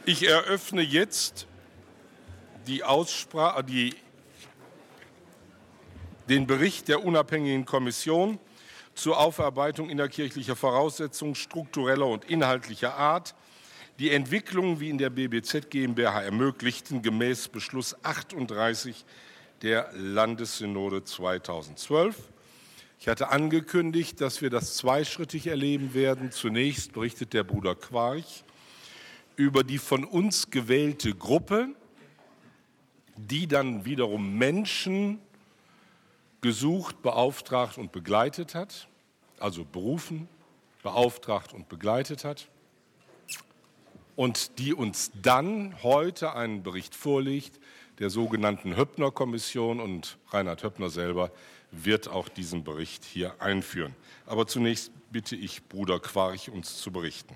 Ich eröffne jetzt den Bericht der unabhängigen Kommission zur Aufarbeitung innerkirchlicher Voraussetzungen struktureller und inhaltlicher Art, die Entwicklungen wie in der BBZ GmbH ermöglichten, gemäß Beschluss 38 der Landessynode 2012. Ich hatte angekündigt, dass wir das zweischrittig erleben werden. Zunächst berichtet der Bruder Quarch über die von uns gewählte Gruppe, die dann wiederum Menschen gesucht, beauftragt und begleitet hat, also berufen, beauftragt und begleitet hat, und die uns dann heute einen Bericht vorlegt, der sogenannten Höppner-Kommission, und Reinhard Höppner selber wird auch diesen Bericht hier einführen. Aber zunächst bitte ich Bruder Quarch, uns zu berichten.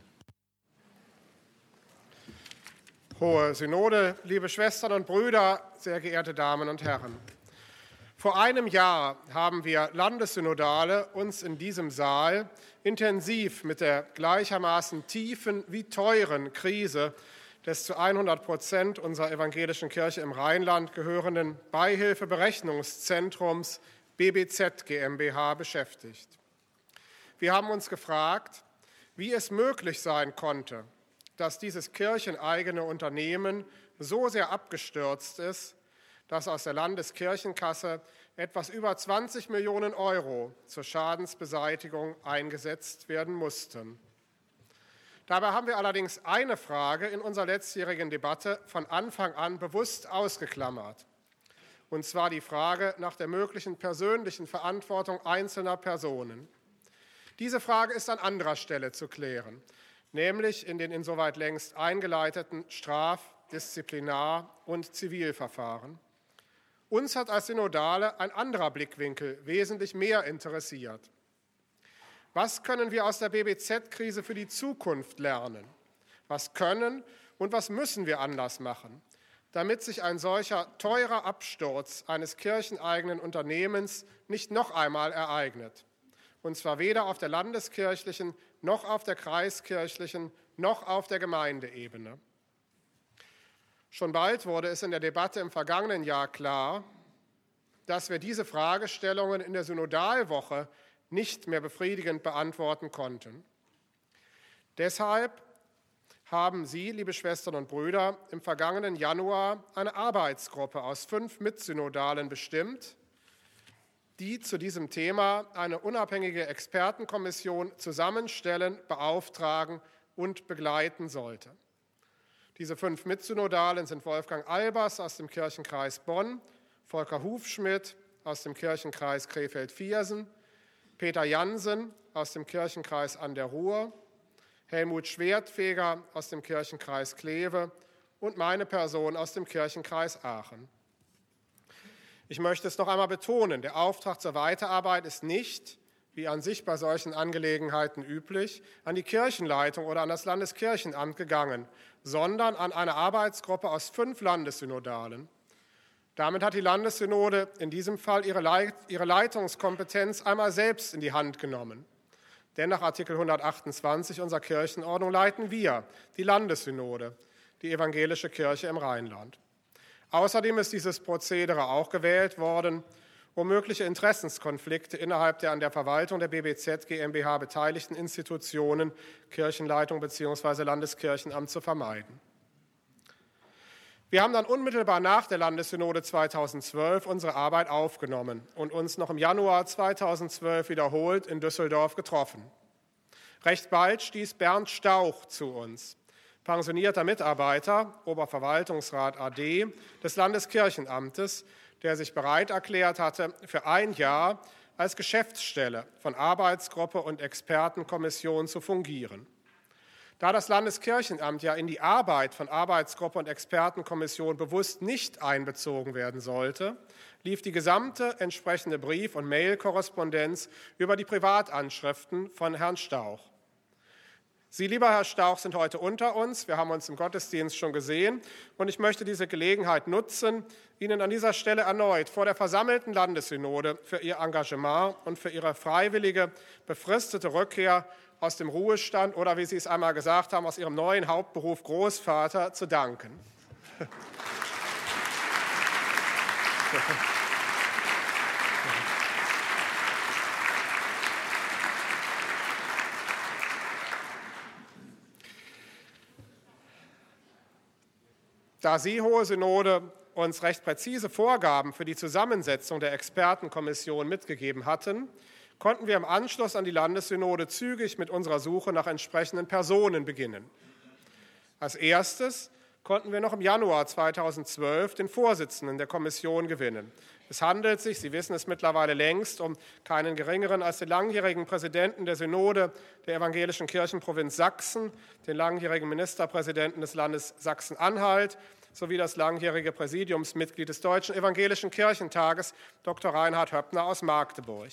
Hohe Synode, liebe Schwestern und Brüder, sehr geehrte Damen und Herren. Vor einem Jahr haben wir Landessynodale uns in diesem Saal intensiv mit der gleichermaßen tiefen wie teuren Krise des zu 100% unserer evangelischen Kirche im Rheinland gehörenden Beihilfeberechnungszentrums BBZ GmbH beschäftigt. Wir haben uns gefragt, wie es möglich sein konnte, dass dieses kircheneigene Unternehmen so sehr abgestürzt ist, dass aus der Landeskirchenkasse etwas über 20 Millionen Euro zur Schadensbeseitigung eingesetzt werden mussten. Dabei haben wir allerdings eine Frage in unserer letztjährigen Debatte von Anfang an bewusst ausgeklammert, und zwar die Frage nach der möglichen persönlichen Verantwortung einzelner Personen. Diese Frage ist an anderer Stelle zu klären, nämlich in den insoweit längst eingeleiteten Straf-, Disziplinar- und Zivilverfahren. Uns hat als Synodale ein anderer Blickwinkel wesentlich mehr interessiert. Was können wir aus der BBZ-Krise für die Zukunft lernen? Was können und was müssen wir anders machen, damit sich ein solcher teurer Absturz eines kircheneigenen Unternehmens nicht noch einmal ereignet? Und zwar weder auf der landeskirchlichen, noch auf der kreiskirchlichen, noch auf der Gemeindeebene. Schon bald wurde es in der Debatte im vergangenen Jahr klar, dass wir diese Fragestellungen in der Synodalwoche nicht mehr befriedigend beantworten konnten. Deshalb haben Sie, liebe Schwestern und Brüder, im vergangenen Januar eine Arbeitsgruppe aus 5 Mitsynodalen bestimmt, die zu diesem Thema eine unabhängige Expertenkommission zusammenstellen, beauftragen und begleiten sollte. Diese 5 Mitsynodalen sind Wolfgang Albers aus dem Kirchenkreis Bonn, Volker Hufschmidt aus dem Kirchenkreis Krefeld-Viersen, Peter Jansen aus dem Kirchenkreis an der Ruhr, Helmut Schwertfeger aus dem Kirchenkreis Kleve und meine Person aus dem Kirchenkreis Aachen. Ich möchte es noch einmal betonen, der Auftrag zur Weiterarbeit ist nicht, wie an sich bei solchen Angelegenheiten üblich, an die Kirchenleitung oder an das Landeskirchenamt gegangen, sondern an eine Arbeitsgruppe aus 5 Landessynodalen. Damit hat die Landessynode in diesem Fall ihre Leitungskompetenz einmal selbst in die Hand genommen. Denn nach Artikel 128 unserer Kirchenordnung leiten wir, die Landessynode, die evangelische Kirche im Rheinland. Außerdem ist dieses Prozedere auch gewählt worden, um mögliche Interessenskonflikte innerhalb der an der Verwaltung der BBZ GmbH beteiligten Institutionen, Kirchenleitung bzw. Landeskirchenamt zu vermeiden. Wir haben dann unmittelbar nach der Landessynode 2012 unsere Arbeit aufgenommen und uns noch im Januar 2012 wiederholt in Düsseldorf getroffen. Recht bald stieß Bernd Stauch zu uns, pensionierter Mitarbeiter, Oberverwaltungsrat AD des Landeskirchenamtes, der sich bereit erklärt hatte, für ein Jahr als Geschäftsstelle von Arbeitsgruppe und Expertenkommission zu fungieren. Da das Landeskirchenamt ja in die Arbeit von Arbeitsgruppe und Expertenkommission bewusst nicht einbezogen werden sollte, lief die gesamte entsprechende Brief- und Mail-Korrespondenz über die Privatanschriften von Herrn Stauch. Sie, lieber Herr Stauch, sind heute unter uns. Wir haben uns im Gottesdienst schon gesehen. Und ich möchte diese Gelegenheit nutzen, Ihnen an dieser Stelle erneut vor der versammelten Landessynode für Ihr Engagement und für Ihre freiwillige, befristete Rückkehr aus dem Ruhestand oder, wie Sie es einmal gesagt haben, aus Ihrem neuen Hauptberuf Großvater zu danken. Da Sie, Hohe Synode, uns recht präzise Vorgaben für die Zusammensetzung der Expertenkommission mitgegeben hatten, konnten wir im Anschluss an die Landessynode zügig mit unserer Suche nach entsprechenden Personen beginnen. Als erstes konnten wir noch im Januar 2012 den Vorsitzenden der Kommission gewinnen. Es handelt sich, Sie wissen es mittlerweile längst, um keinen geringeren als den langjährigen Präsidenten der Synode der evangelischen Kirchenprovinz Sachsen, den langjährigen Ministerpräsidenten des Landes Sachsen-Anhalt sowie das langjährige Präsidiumsmitglied des Deutschen Evangelischen Kirchentages, Dr. Reinhard Höppner aus Magdeburg.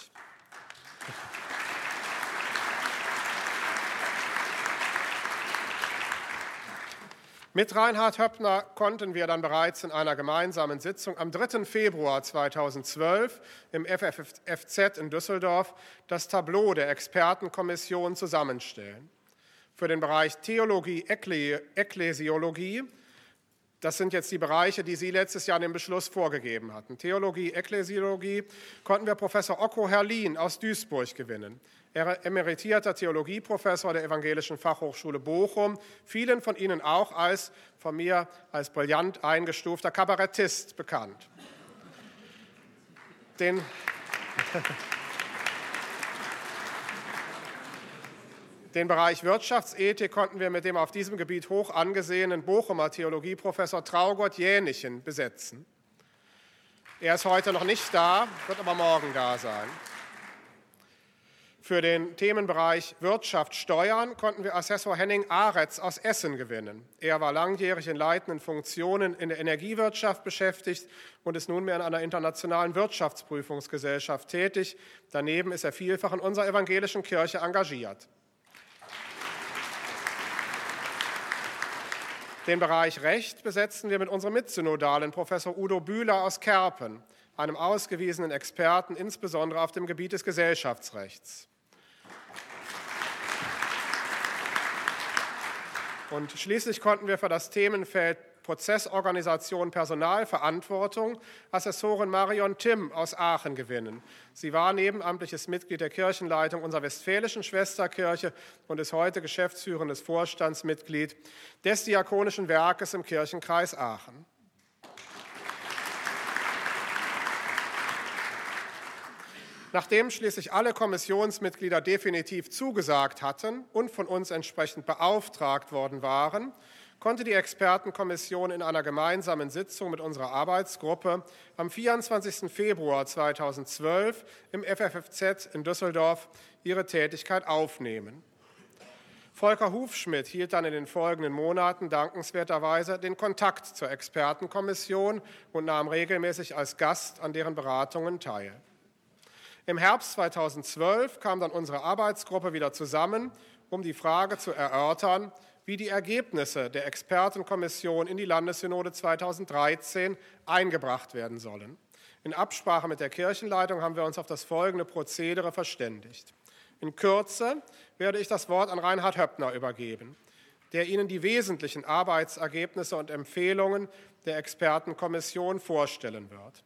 Mit Reinhard Höppner konnten wir dann bereits in einer gemeinsamen Sitzung am 3. Februar 2012 im FFFZ in Düsseldorf das Tableau der Expertenkommission zusammenstellen. Für den Bereich Theologie, Ekklesiologie, das sind jetzt die Bereiche, die Sie letztes Jahr in dem Beschluss vorgegeben hatten. Theologie, Ekklesiologie konnten wir Professor Okko Herrlin aus Duisburg gewinnen. Er ist emeritierter Theologieprofessor der Evangelischen Fachhochschule Bochum, vielen von Ihnen auch von mir als brillant eingestufter Kabarettist bekannt. Den Bereich Wirtschaftsethik konnten wir mit dem auf diesem Gebiet hoch angesehenen Bochumer Theologieprofessor Traugott Jänichen besetzen. Er ist heute noch nicht da, wird aber morgen da sein. Für den Themenbereich Wirtschaft, Steuern konnten wir Assessor Henning Aretz aus Essen gewinnen. Er war langjährig in leitenden Funktionen in der Energiewirtschaft beschäftigt und ist nunmehr in einer internationalen Wirtschaftsprüfungsgesellschaft tätig. Daneben ist er vielfach in unserer evangelischen Kirche engagiert. Den Bereich Recht besetzen wir mit unserem Mitsynodalen Professor Udo Bühler aus Kerpen, einem ausgewiesenen Experten, insbesondere auf dem Gebiet des Gesellschaftsrechts. Und schließlich konnten wir für das Themenfeld Prozessorganisation, Personalverantwortung Assessorin Marion Timm aus Aachen gewinnen. Sie war nebenamtliches Mitglied der Kirchenleitung unserer westfälischen Schwesterkirche und ist heute geschäftsführendes Vorstandsmitglied des Diakonischen Werkes im Kirchenkreis Aachen. Nachdem schließlich alle Kommissionsmitglieder definitiv zugesagt hatten und von uns entsprechend beauftragt worden waren, konnte die Expertenkommission in einer gemeinsamen Sitzung mit unserer Arbeitsgruppe am 24. Februar 2012 im FFFZ in Düsseldorf ihre Tätigkeit aufnehmen. Volker Hufschmidt hielt dann in den folgenden Monaten dankenswerterweise den Kontakt zur Expertenkommission und nahm regelmäßig als Gast an deren Beratungen teil. Im Herbst 2012 kam dann unsere Arbeitsgruppe wieder zusammen, um die Frage zu erörtern, wie die Ergebnisse der Expertenkommission in die Landessynode 2013 eingebracht werden sollen. In Absprache mit der Kirchenleitung haben wir uns auf das folgende Prozedere verständigt. In Kürze werde ich das Wort an Reinhard Höppner übergeben, der Ihnen die wesentlichen Arbeitsergebnisse und Empfehlungen der Expertenkommission vorstellen wird.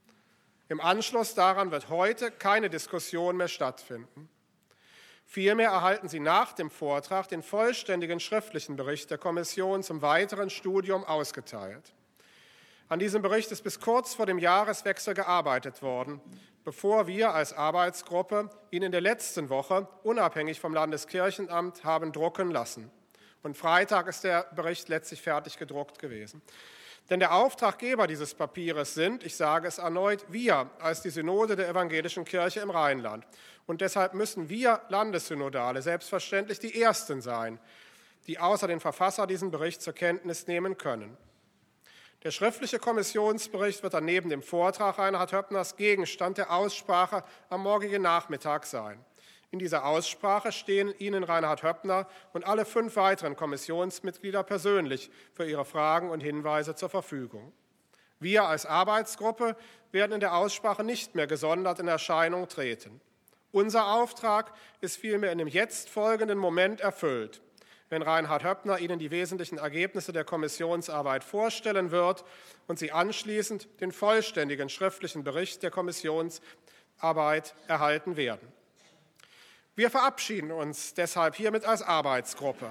Im Anschluss daran wird heute keine Diskussion mehr stattfinden. Vielmehr erhalten Sie nach dem Vortrag den vollständigen schriftlichen Bericht der Kommission zum weiteren Studium ausgeteilt. An diesem Bericht ist bis kurz vor dem Jahreswechsel gearbeitet worden, bevor wir als Arbeitsgruppe ihn in der letzten Woche unabhängig vom Landeskirchenamt haben drucken lassen. Und Freitag ist der Bericht letztlich fertig gedruckt gewesen. Denn der Auftraggeber dieses Papieres sind, ich sage es erneut, wir als die Synode der Evangelischen Kirche im Rheinland. Und deshalb müssen wir Landessynodale selbstverständlich die Ersten sein, die außer den Verfasser diesen Bericht zur Kenntnis nehmen können. Der schriftliche Kommissionsbericht wird dann neben dem Vortrag Reinhard Höppners Gegenstand der Aussprache am morgigen Nachmittag sein. In dieser Aussprache stehen Ihnen Reinhard Höppner und alle 5 weiteren Kommissionsmitglieder persönlich für Ihre Fragen und Hinweise zur Verfügung. Wir als Arbeitsgruppe werden in der Aussprache nicht mehr gesondert in Erscheinung treten. Unser Auftrag ist vielmehr in dem jetzt folgenden Moment erfüllt, wenn Reinhard Höppner Ihnen die wesentlichen Ergebnisse der Kommissionsarbeit vorstellen wird und Sie anschließend den vollständigen schriftlichen Bericht der Kommissionsarbeit erhalten werden. Wir verabschieden uns deshalb hiermit als Arbeitsgruppe.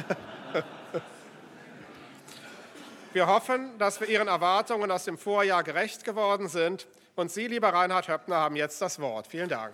Wir hoffen, dass wir Ihren Erwartungen aus dem Vorjahr gerecht geworden sind. Und Sie, lieber Reinhard Höppner, haben jetzt das Wort. Vielen Dank.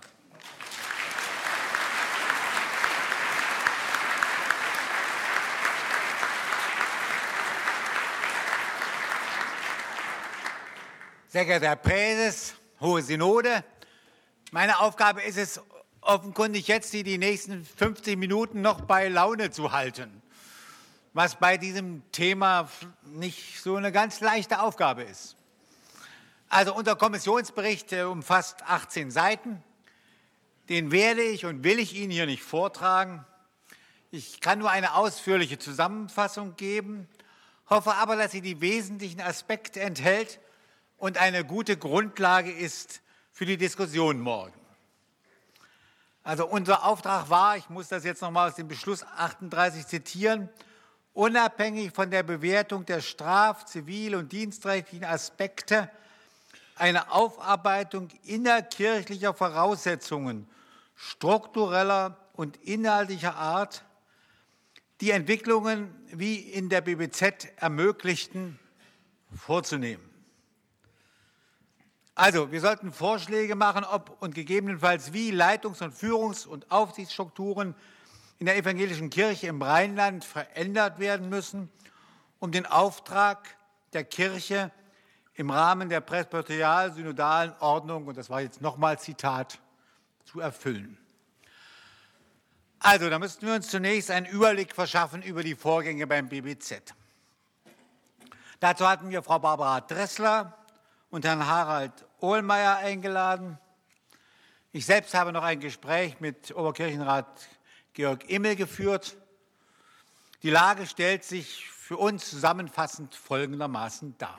Sehr geehrter Herr Präses, Hohe Synode, meine Aufgabe ist es, offenkundig jetzt die nächsten 50 Minuten noch bei Laune zu halten, was bei diesem Thema nicht so eine ganz leichte Aufgabe ist. Also unser Kommissionsbericht umfasst 18 Seiten. Den werde ich und will ich Ihnen hier nicht vortragen. Ich kann nur eine ausführliche Zusammenfassung geben, hoffe aber, dass sie die wesentlichen Aspekte enthält und eine gute Grundlage ist für die Diskussion morgen. Also unser Auftrag war, ich muss das jetzt nochmal aus dem Beschluss 38 zitieren, unabhängig von der Bewertung der straf-, zivil- und dienstrechtlichen Aspekte eine Aufarbeitung innerkirchlicher Voraussetzungen struktureller und inhaltlicher Art, die Entwicklungen wie in der BBZ ermöglichten, vorzunehmen. Also, wir sollten Vorschläge machen, ob und gegebenenfalls wie Leitungs- und Führungs- und Aufsichtsstrukturen in der evangelischen Kirche im Rheinland verändert werden müssen, um den Auftrag der Kirche im Rahmen der presbyterial-synodalen Ordnung, und das war jetzt nochmal Zitat, zu erfüllen. Also, da müssten wir uns zunächst einen Überblick verschaffen über die Vorgänge beim BBZ. Dazu hatten wir Frau Barbara Dressler und Herrn Harald Ohlmeier eingeladen. Ich selbst habe noch ein Gespräch mit Oberkirchenrat Georg Immel geführt. Die Lage stellt sich für uns zusammenfassend folgendermaßen dar.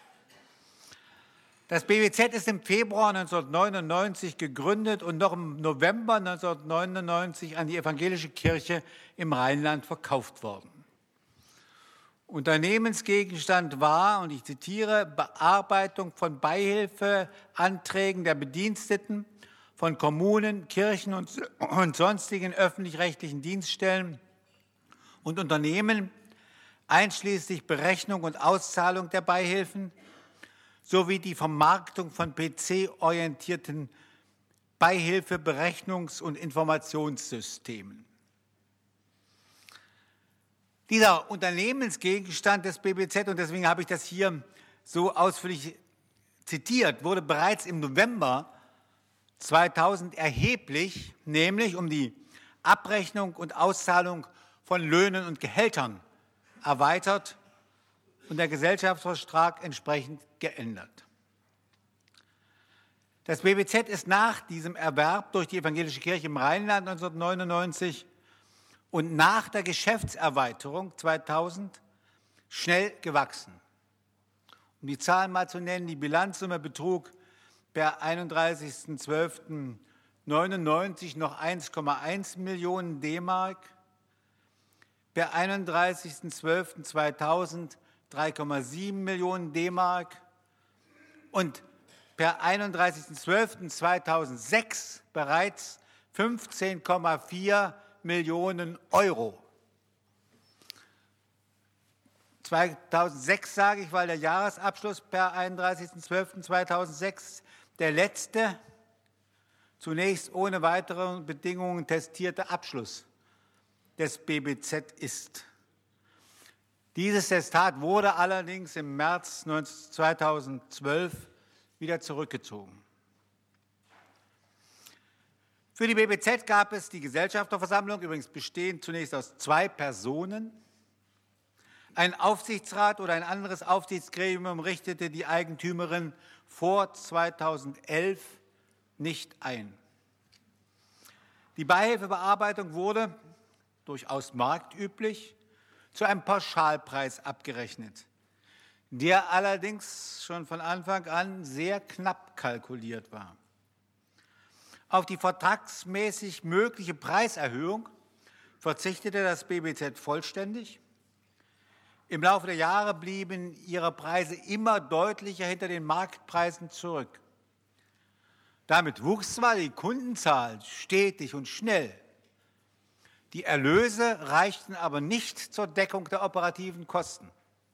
Das BBZ ist im Februar 1999 gegründet und noch im November 1999 an die evangelische Kirche im Rheinland verkauft worden. Unternehmensgegenstand war, und ich zitiere, Bearbeitung von Beihilfeanträgen der Bediensteten von Kommunen, Kirchen und sonstigen öffentlich-rechtlichen Dienststellen und Unternehmen, einschließlich Berechnung und Auszahlung der Beihilfen, sowie die Vermarktung von PC-orientierten Beihilfe-, Berechnungs- und Informationssystemen. Dieser Unternehmensgegenstand des BBZ, und deswegen habe ich das hier so ausführlich zitiert, wurde bereits im November 2000 erheblich, nämlich um die Abrechnung und Auszahlung von Löhnen und Gehältern erweitert und der Gesellschaftsvertrag entsprechend geändert. Das BBZ ist nach diesem Erwerb durch die evangelische Kirche im Rheinland 1999 und nach der Geschäftserweiterung 2000 schnell gewachsen. Um die Zahlen mal zu nennen, die Bilanzsumme betrug per 31.12.99 noch 1,1 Millionen D-Mark, per 31.12.2000 3,7 Millionen D-Mark und per 31.12.2006 bereits 15,4 Millionen Euro. 2006 sage ich, weil der Jahresabschluss per 31.12.2006 der letzte, zunächst ohne weitere Bedingungen testierte Abschluss des BBZ ist. Dieses Testat wurde allerdings im März 2012 wieder zurückgezogen. Für die BBZ gab es die Gesellschafterversammlung, übrigens bestehend zunächst aus 2 Personen. Ein Aufsichtsrat oder ein anderes Aufsichtsgremium richtete die Eigentümerin vor 2011 nicht ein. Die Beihilfebearbeitung wurde, durchaus marktüblich, zu einem Pauschalpreis abgerechnet, der allerdings schon von Anfang an sehr knapp kalkuliert war. Auf die vertragsmäßig mögliche Preiserhöhung verzichtete das BBZ vollständig. Im Laufe der Jahre blieben ihre Preise immer deutlicher hinter den Marktpreisen zurück. Damit wuchs zwar die Kundenzahl stetig und schnell, die Erlöse reichten aber nicht zur Deckung der operativen Kosten.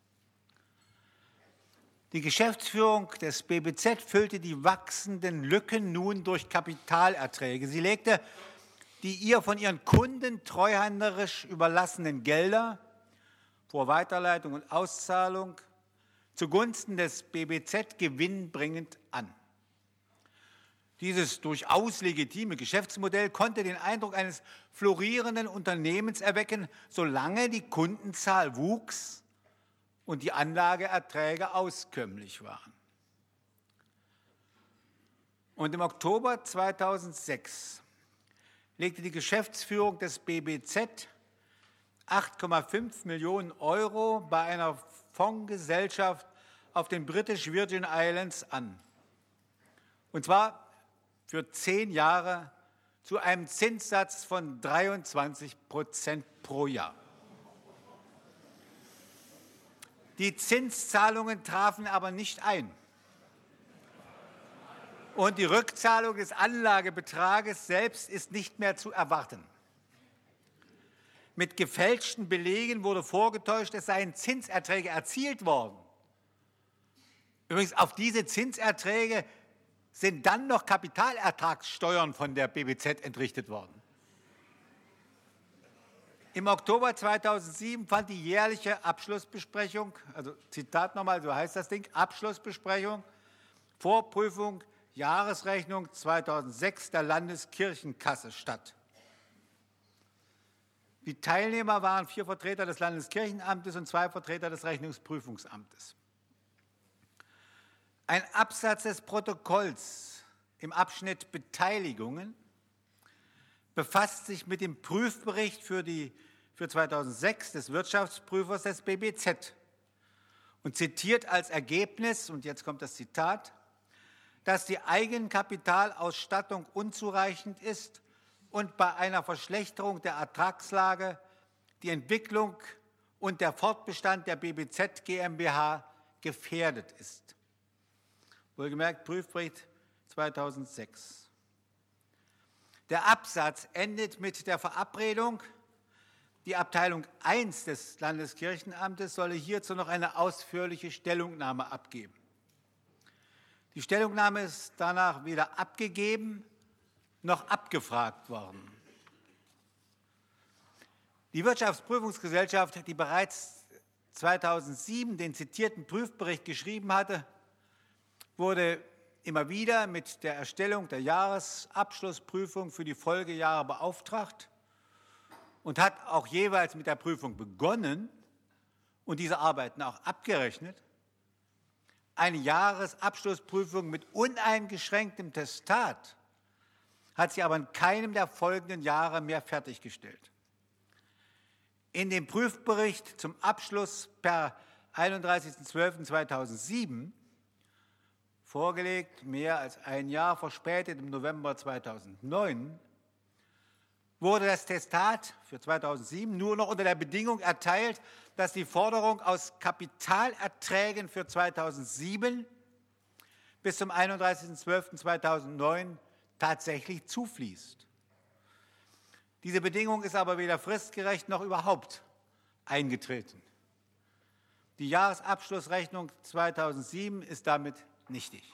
Die Geschäftsführung des BBZ füllte die wachsenden Lücken nun durch Kapitalerträge. Sie legte die ihr von ihren Kunden treuhänderisch überlassenen Gelder vor Weiterleitung und Auszahlung zugunsten des BBZ gewinnbringend an. Dieses durchaus legitime Geschäftsmodell konnte den Eindruck eines florierenden Unternehmens erwecken, solange die Kundenzahl wuchs und die Anlageerträge auskömmlich waren. Und im Oktober 2006 legte die Geschäftsführung des BBZ 8,5 Millionen Euro bei einer Fondsgesellschaft auf den British Virgin Islands an. Und zwar für 10 Jahre zu einem Zinssatz von 23% pro Jahr. Die Zinszahlungen trafen aber nicht ein. Und die Rückzahlung des Anlagebetrages selbst ist nicht mehr zu erwarten. Mit gefälschten Belegen wurde vorgetäuscht, es seien Zinserträge erzielt worden. Übrigens, auf diese Zinserträge sind dann noch Kapitalertragssteuern von der BBZ entrichtet worden. Im Oktober 2007 fand die jährliche Abschlussbesprechung, also Zitat nochmal, so heißt das Ding, Abschlussbesprechung, Vorprüfung, Jahresrechnung 2006 der Landeskirchenkasse statt. Die Teilnehmer waren 4 Vertreter des Landeskirchenamtes und 2 Vertreter des Rechnungsprüfungsamtes. Ein Absatz des Protokolls im Abschnitt Beteiligungen befasst sich mit dem Prüfbericht für 2006 des Wirtschaftsprüfers des BBZ und zitiert als Ergebnis, und jetzt kommt das Zitat, dass die Eigenkapitalausstattung unzureichend ist und bei einer Verschlechterung der Ertragslage die Entwicklung und der Fortbestand der BBZ GmbH gefährdet ist. Wohlgemerkt, Prüfbericht 2006. Der Absatz endet mit der Verabredung, die Abteilung 1 des Landeskirchenamtes solle hierzu noch eine ausführliche Stellungnahme abgeben. Die Stellungnahme ist danach weder abgegeben noch abgefragt worden. Die Wirtschaftsprüfungsgesellschaft, die bereits 2007 den zitierten Prüfbericht geschrieben hatte, wurde immer wieder mit der Erstellung der Jahresabschlussprüfung für die Folgejahre beauftragt und hat auch jeweils mit der Prüfung begonnen und diese Arbeiten auch abgerechnet. Eine Jahresabschlussprüfung mit uneingeschränktem Testat hat sie aber in keinem der folgenden Jahre mehr fertiggestellt. In dem Prüfbericht zum Abschluss per 31.12.2007, vorgelegt mehr als ein Jahr verspätet im November 2009, wurde das Testat für 2007 nur noch unter der Bedingung erteilt, dass die Forderung aus Kapitalerträgen für 2007 bis zum 31.12.2009 tatsächlich zufließt. Diese Bedingung ist aber weder fristgerecht noch überhaupt eingetreten. Die Jahresabschlussrechnung 2007 ist damit nichtig.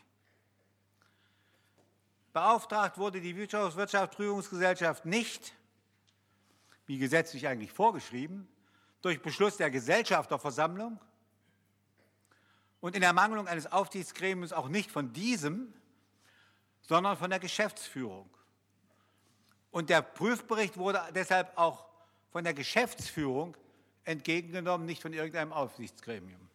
Beauftragt wurde die Wirtschaftsprüfungsgesellschaft nicht, wie gesetzlich eigentlich vorgeschrieben, durch Beschluss der Gesellschafterversammlung und in Ermangelung eines Aufsichtsgremiums auch nicht von diesem, sondern von der Geschäftsführung. Und der Prüfbericht wurde deshalb auch von der Geschäftsführung entgegengenommen, nicht von irgendeinem Aufsichtsgremium.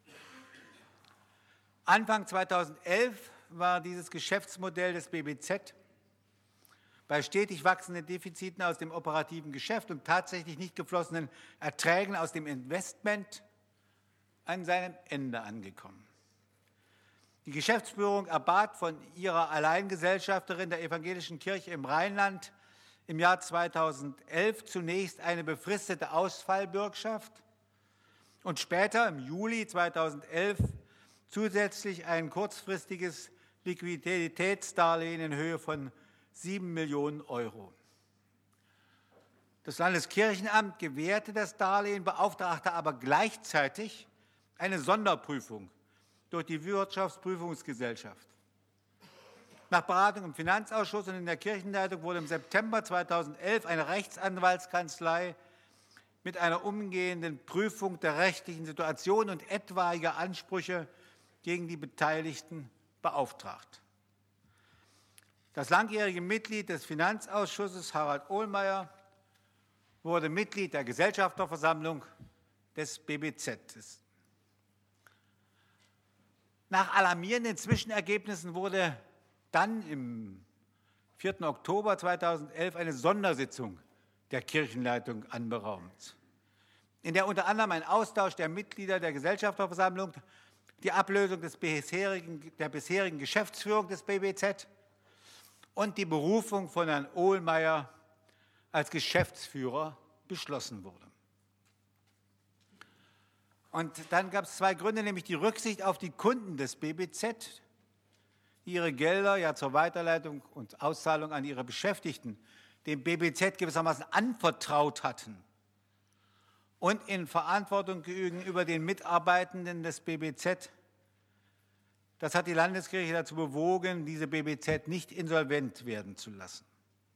Anfang 2011 war dieses Geschäftsmodell des BBZ bei stetig wachsenden Defiziten aus dem operativen Geschäft und tatsächlich nicht geflossenen Erträgen aus dem Investment an seinem Ende angekommen. Die Geschäftsführung erbat von ihrer Alleingesellschafterin der Evangelischen Kirche im Rheinland im Jahr 2011 zunächst eine befristete Ausfallbürgschaft und später im Juli 2011 zusätzlich ein kurzfristiges Liquiditätsdarlehen in Höhe von 7 Millionen Euro. Das Landeskirchenamt gewährte das Darlehen, beauftragte aber gleichzeitig eine Sonderprüfung durch die Wirtschaftsprüfungsgesellschaft. Nach Beratung im Finanzausschuss und in der Kirchenleitung wurde im September 2011 eine Rechtsanwaltskanzlei mit einer umgehenden Prüfung der rechtlichen Situation und etwaiger Ansprüche gegen die Beteiligten beauftragt. Das langjährige Mitglied des Finanzausschusses, Harald Ohlmeier, wurde Mitglied der Gesellschafterversammlung des BBZ. Nach alarmierenden Zwischenergebnissen wurde dann im 4. Oktober 2011 eine Sondersitzung der Kirchenleitung anberaumt, in der unter anderem ein Austausch der Mitglieder der Gesellschafterversammlung, die Ablösung der bisherigen Geschäftsführung des BBZ und die Berufung von Herrn Ohlmeier als Geschäftsführer beschlossen wurde. Und dann gab es zwei Gründe, nämlich die Rücksicht auf die Kunden des BBZ, die ihre Gelder ja zur Weiterleitung und Auszahlung an ihre Beschäftigten dem BBZ gewissermaßen anvertraut hatten und in Verantwortung gegenüber den Mitarbeitenden des BBZ. Das hat die Landeskirche dazu bewogen, diese BBZ nicht insolvent werden zu lassen.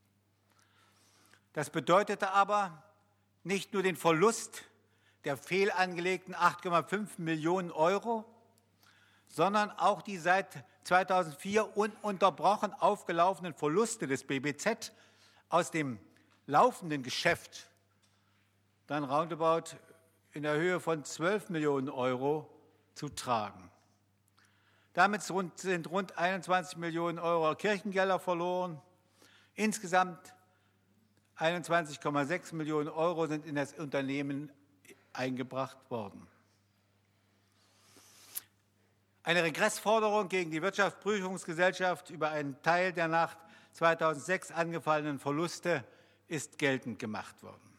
Das bedeutete aber nicht nur den Verlust der fehlangelegten 8,5 Millionen Euro, sondern auch die seit 2004 ununterbrochen aufgelaufenen Verluste des BBZ aus dem laufenden Geschäft, dann roundabout in der Höhe von 12 Millionen Euro zu tragen. Damit sind rund 21 Millionen Euro Kirchengelder verloren. Insgesamt 21,6 Millionen Euro sind in das Unternehmen eingebracht worden. Eine Regressforderung gegen die Wirtschaftsprüfungsgesellschaft über einen Teil der nach 2006 angefallenen Verluste ist geltend gemacht worden.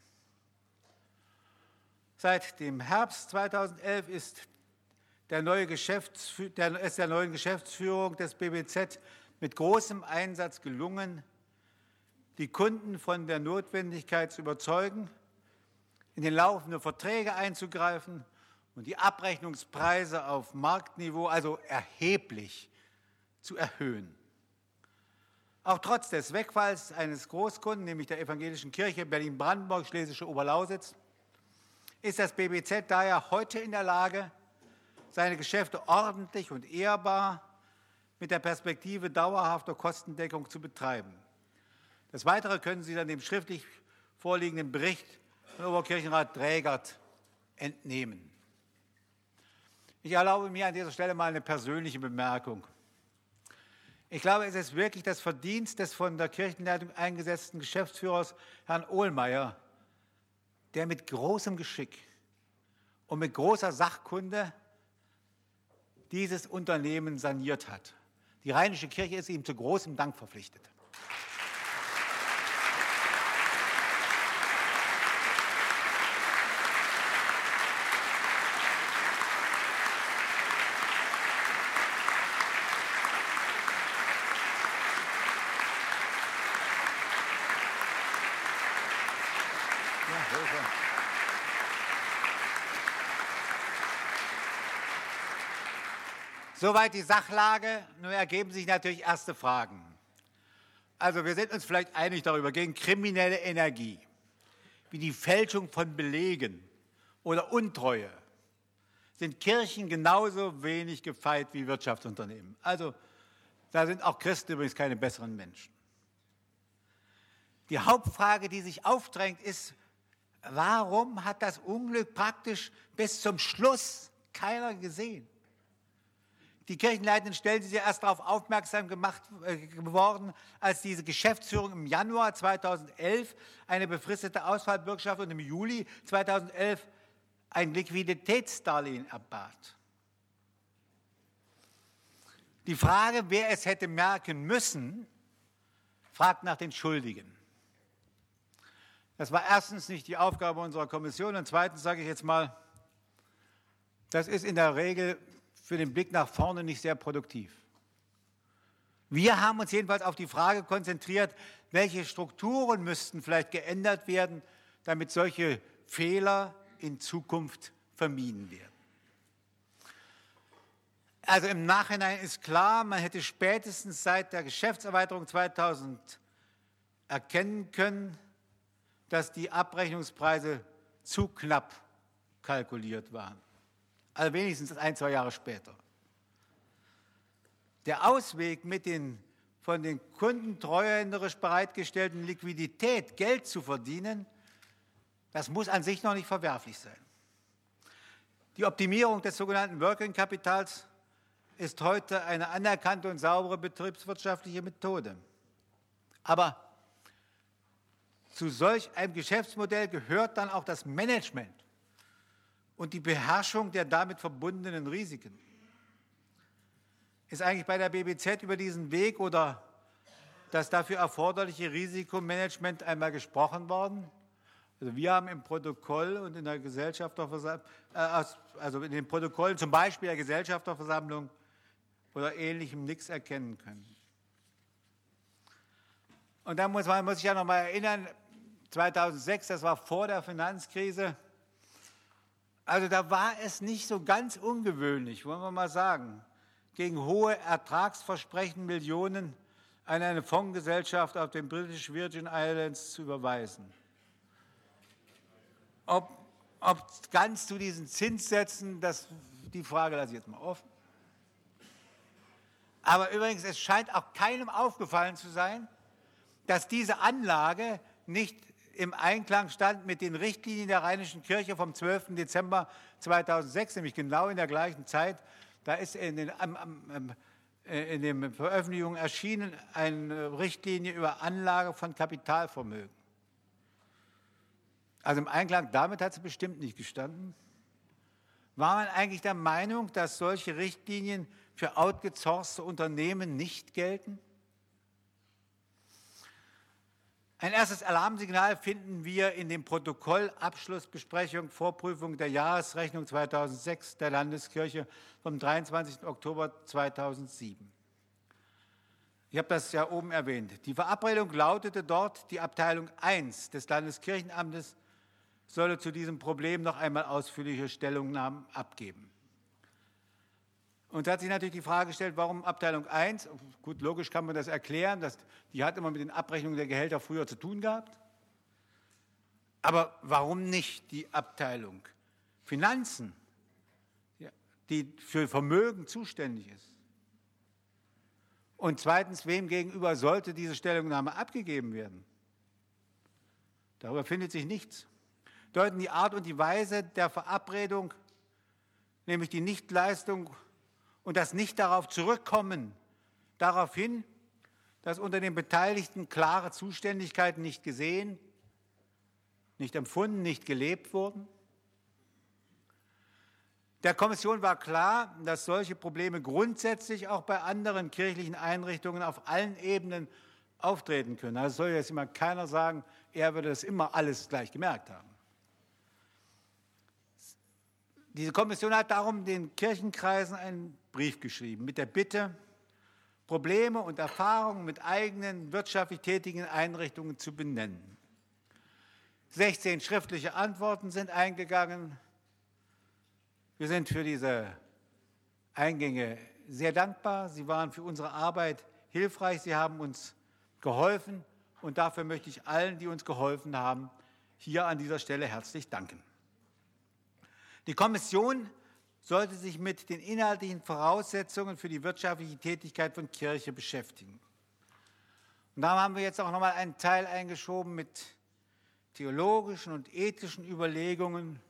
Seit dem Herbst 2011 ist der neuen Geschäftsführung des BBZ mit großem Einsatz gelungen, die Kunden von der Notwendigkeit zu überzeugen, in den laufenden Verträge einzugreifen und die Abrechnungspreise auf Marktniveau, also erheblich, zu erhöhen. Auch trotz des Wegfalls eines Großkunden, nämlich der Evangelischen Kirche Berlin-Brandenburg, Schlesische Oberlausitz, ist das BBZ daher heute in der Lage, seine Geschäfte ordentlich und ehrbar mit der Perspektive dauerhafter Kostendeckung zu betreiben. Das Weitere können Sie dann dem schriftlich vorliegenden Bericht von Oberkirchenrat Drägert entnehmen. Ich erlaube mir an dieser Stelle mal eine persönliche Bemerkung. Ich glaube, es ist wirklich das Verdienst des von der Kirchenleitung eingesetzten Geschäftsführers, Herrn Ohlmeier, der mit großem Geschick und mit großer Sachkunde dieses Unternehmen saniert hat. Die Rheinische Kirche ist ihm zu großem Dank verpflichtet. Soweit die Sachlage. Nun ergeben sich natürlich erste Fragen. Also wir sind uns vielleicht einig darüber, gegen kriminelle Energie, wie die Fälschung von Belegen oder Untreue, sind Kirchen genauso wenig gefeit wie Wirtschaftsunternehmen. Also da sind auch Christen übrigens keine besseren Menschen. Die Hauptfrage, die sich aufdrängt, ist, warum hat das Unglück praktisch bis zum Schluss keiner gesehen? Die Kirchenleitenden stellen sich ja erst darauf aufmerksam geworden, als diese Geschäftsführung im Januar 2011 eine befristete Ausfallbürgschaft und im Juli 2011 ein Liquiditätsdarlehen erbat. Die Frage, wer es hätte merken müssen, fragt nach den Schuldigen. Das war erstens nicht die Aufgabe unserer Kommission und zweitens sage ich jetzt mal, das ist in der Regel für den Blick nach vorne nicht sehr produktiv. Wir haben uns jedenfalls auf die Frage konzentriert, welche Strukturen müssten vielleicht geändert werden, damit solche Fehler in Zukunft vermieden werden. Also im Nachhinein ist klar, man hätte spätestens seit der Geschäftserweiterung 2000 erkennen können, dass die Abrechnungspreise zu knapp kalkuliert waren. Also wenigstens 1-2 Jahre später. Der Ausweg mit den von den Kunden treuhänderisch bereitgestellten Liquidität Geld zu verdienen, das muss an sich noch nicht verwerflich sein. Die Optimierung des sogenannten Working Kapitals ist heute eine anerkannte und saubere betriebswirtschaftliche Methode. Aber zu solch einem Geschäftsmodell gehört dann auch das Management und die Beherrschung der damit verbundenen Risiken. Ist eigentlich bei der BBZ über diesen Weg oder das dafür erforderliche Risikomanagement einmal gesprochen worden? Also wir haben im Protokoll und in der Gesellschafterversammlung, also in den Protokollen zum Beispiel der Gesellschafterversammlung oder Ähnlichem nichts erkennen können. Und dann muss ich ja noch mal erinnern, 2006, das war vor der Finanzkrise, also da war es nicht so ganz ungewöhnlich, wollen wir mal sagen, gegen hohe Ertragsversprechen Millionen an eine Fondsgesellschaft auf den British Virgin Islands zu überweisen. Ob ganz zu diesen Zinssätzen, die Frage lasse ich jetzt mal offen. Aber übrigens, es scheint auch keinem aufgefallen zu sein, dass diese Anlage nicht im Einklang stand mit den Richtlinien der Rheinischen Kirche vom 12. Dezember 2006, nämlich genau in der gleichen Zeit. Da ist in den Veröffentlichungen erschienen eine Richtlinie über Anlage von Kapitalvermögen. Also im Einklang damit hat sie bestimmt nicht gestanden. War man eigentlich der Meinung, dass solche Richtlinien für outgesourcete Unternehmen nicht gelten? Ein erstes Alarmsignal finden wir in dem Protokoll Abschlussbesprechung Vorprüfung der Jahresrechnung 2006 der Landeskirche vom 23. Oktober 2007. Ich habe das ja oben erwähnt. Die Verabredung lautete dort, die Abteilung 1 des Landeskirchenamtes solle zu diesem Problem noch einmal ausführliche Stellungnahmen abgeben. Und da hat sich natürlich die Frage gestellt, warum Abteilung 1? Gut, logisch kann man das erklären, die hat immer mit den Abrechnungen der Gehälter früher zu tun gehabt. Aber warum nicht die Abteilung Finanzen, die für Vermögen zuständig ist? Und zweitens, wem gegenüber sollte diese Stellungnahme abgegeben werden? Darüber findet sich nichts. Deuten die Art und die Weise der Verabredung, nämlich die Nichtleistung und das nicht darauf zurückkommen, darauf hin, dass unter den Beteiligten klare Zuständigkeiten nicht gesehen, nicht empfunden, nicht gelebt wurden? Der Kommission war klar, dass solche Probleme grundsätzlich auch bei anderen kirchlichen Einrichtungen auf allen Ebenen auftreten können. Also soll jetzt immer keiner sagen, er würde das immer alles gleich gemerkt haben. Diese Kommission hat darum den Kirchenkreisen einen Brief geschrieben mit der Bitte, Probleme und Erfahrungen mit eigenen wirtschaftlich tätigen Einrichtungen zu benennen. 16 schriftliche Antworten sind eingegangen. Wir sind für diese Eingänge sehr dankbar. Sie waren für unsere Arbeit hilfreich. Sie haben uns geholfen. Und dafür möchte ich allen, die uns geholfen haben, hier an dieser Stelle herzlich danken. Die Kommission sollte sich mit den inhaltlichen Voraussetzungen für die wirtschaftliche Tätigkeit von Kirche beschäftigen. Und da haben wir jetzt auch noch mal einen Teil eingeschoben mit theologischen und ethischen Überlegungen.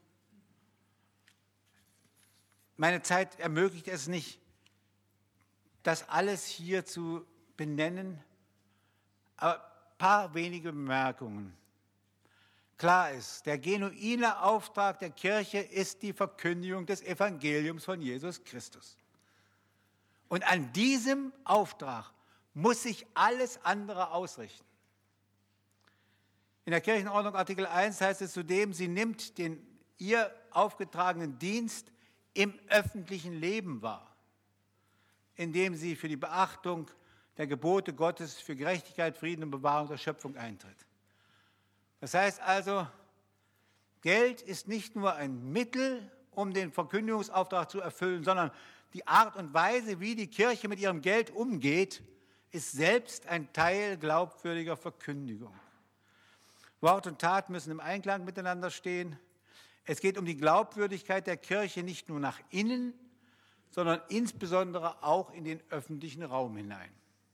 Meine Zeit ermöglicht es nicht, das alles hier zu benennen, aber ein paar wenige Bemerkungen. Klar ist, der genuine Auftrag der Kirche ist die Verkündigung des Evangeliums von Jesus Christus. Und an diesem Auftrag muss sich alles andere ausrichten. In der Kirchenordnung Artikel 1 heißt es zudem, sie nimmt den ihr aufgetragenen Dienst im öffentlichen Leben wahr, indem sie für die Beachtung der Gebote Gottes für Gerechtigkeit, Frieden und Bewahrung der Schöpfung eintritt. Das heißt also, Geld ist nicht nur ein Mittel, um den Verkündigungsauftrag zu erfüllen, sondern die Art und Weise, wie die Kirche mit ihrem Geld umgeht, ist selbst ein Teil glaubwürdiger Verkündigung. Wort und Tat müssen im Einklang miteinander stehen. Es geht um die Glaubwürdigkeit der Kirche nicht nur nach innen, sondern insbesondere auch in den öffentlichen Raum hinein.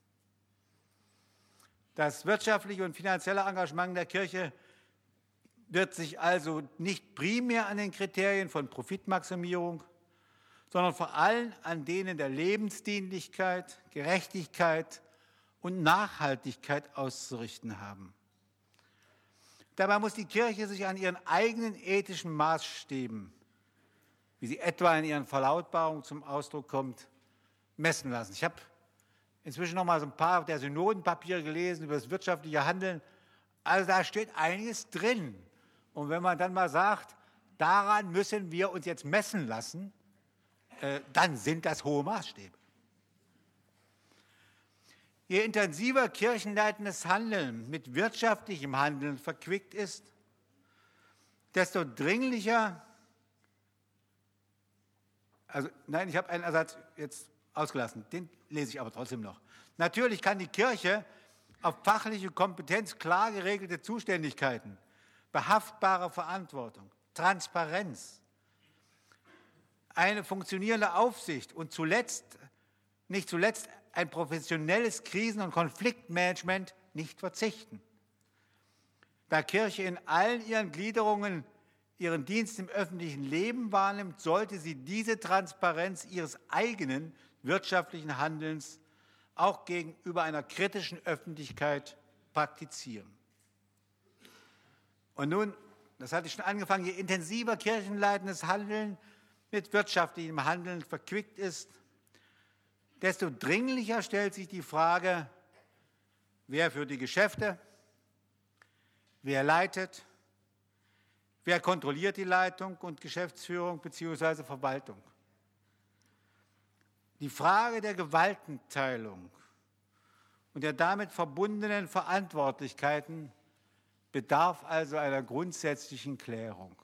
Das wirtschaftliche und finanzielle Engagement der Kirche wird sich also nicht primär an den Kriterien von Profitmaximierung, sondern vor allem an denen der Lebensdienlichkeit, Gerechtigkeit und Nachhaltigkeit auszurichten haben. Dabei muss die Kirche sich an ihren eigenen ethischen Maßstäben, wie sie etwa in ihren Verlautbarungen zum Ausdruck kommt, messen lassen. Ich habe inzwischen noch mal so ein paar der Synodenpapiere gelesen über das wirtschaftliche Handeln. Also da steht einiges drin. Und wenn man dann mal sagt, daran müssen wir uns jetzt messen lassen, dann sind das hohe Maßstäbe. Je intensiver kirchenleitendes Handeln mit wirtschaftlichem Handeln verquickt ist, desto dringlicher, ich habe einen Ersatz jetzt ausgelassen, den lese ich aber trotzdem noch. Natürlich kann die Kirche auf fachliche Kompetenz klar geregelte Zuständigkeiten, behaftbare Verantwortung, Transparenz, eine funktionierende Aufsicht und nicht zuletzt ein professionelles Krisen- und Konfliktmanagement nicht verzichten. Da Kirche in allen ihren Gliederungen ihren Dienst im öffentlichen Leben wahrnimmt, sollte sie diese Transparenz ihres eigenen wirtschaftlichen Handelns auch gegenüber einer kritischen Öffentlichkeit praktizieren. Und nun, das hatte ich schon angefangen, je intensiver kirchenleitendes Handeln mit wirtschaftlichem Handeln verquickt ist, desto dringlicher stellt sich die Frage, wer führt die Geschäfte, wer leitet, wer kontrolliert die Leitung und Geschäftsführung bzw. Verwaltung. Die Frage der Gewaltenteilung und der damit verbundenen Verantwortlichkeiten bedarf also einer grundsätzlichen Klärung.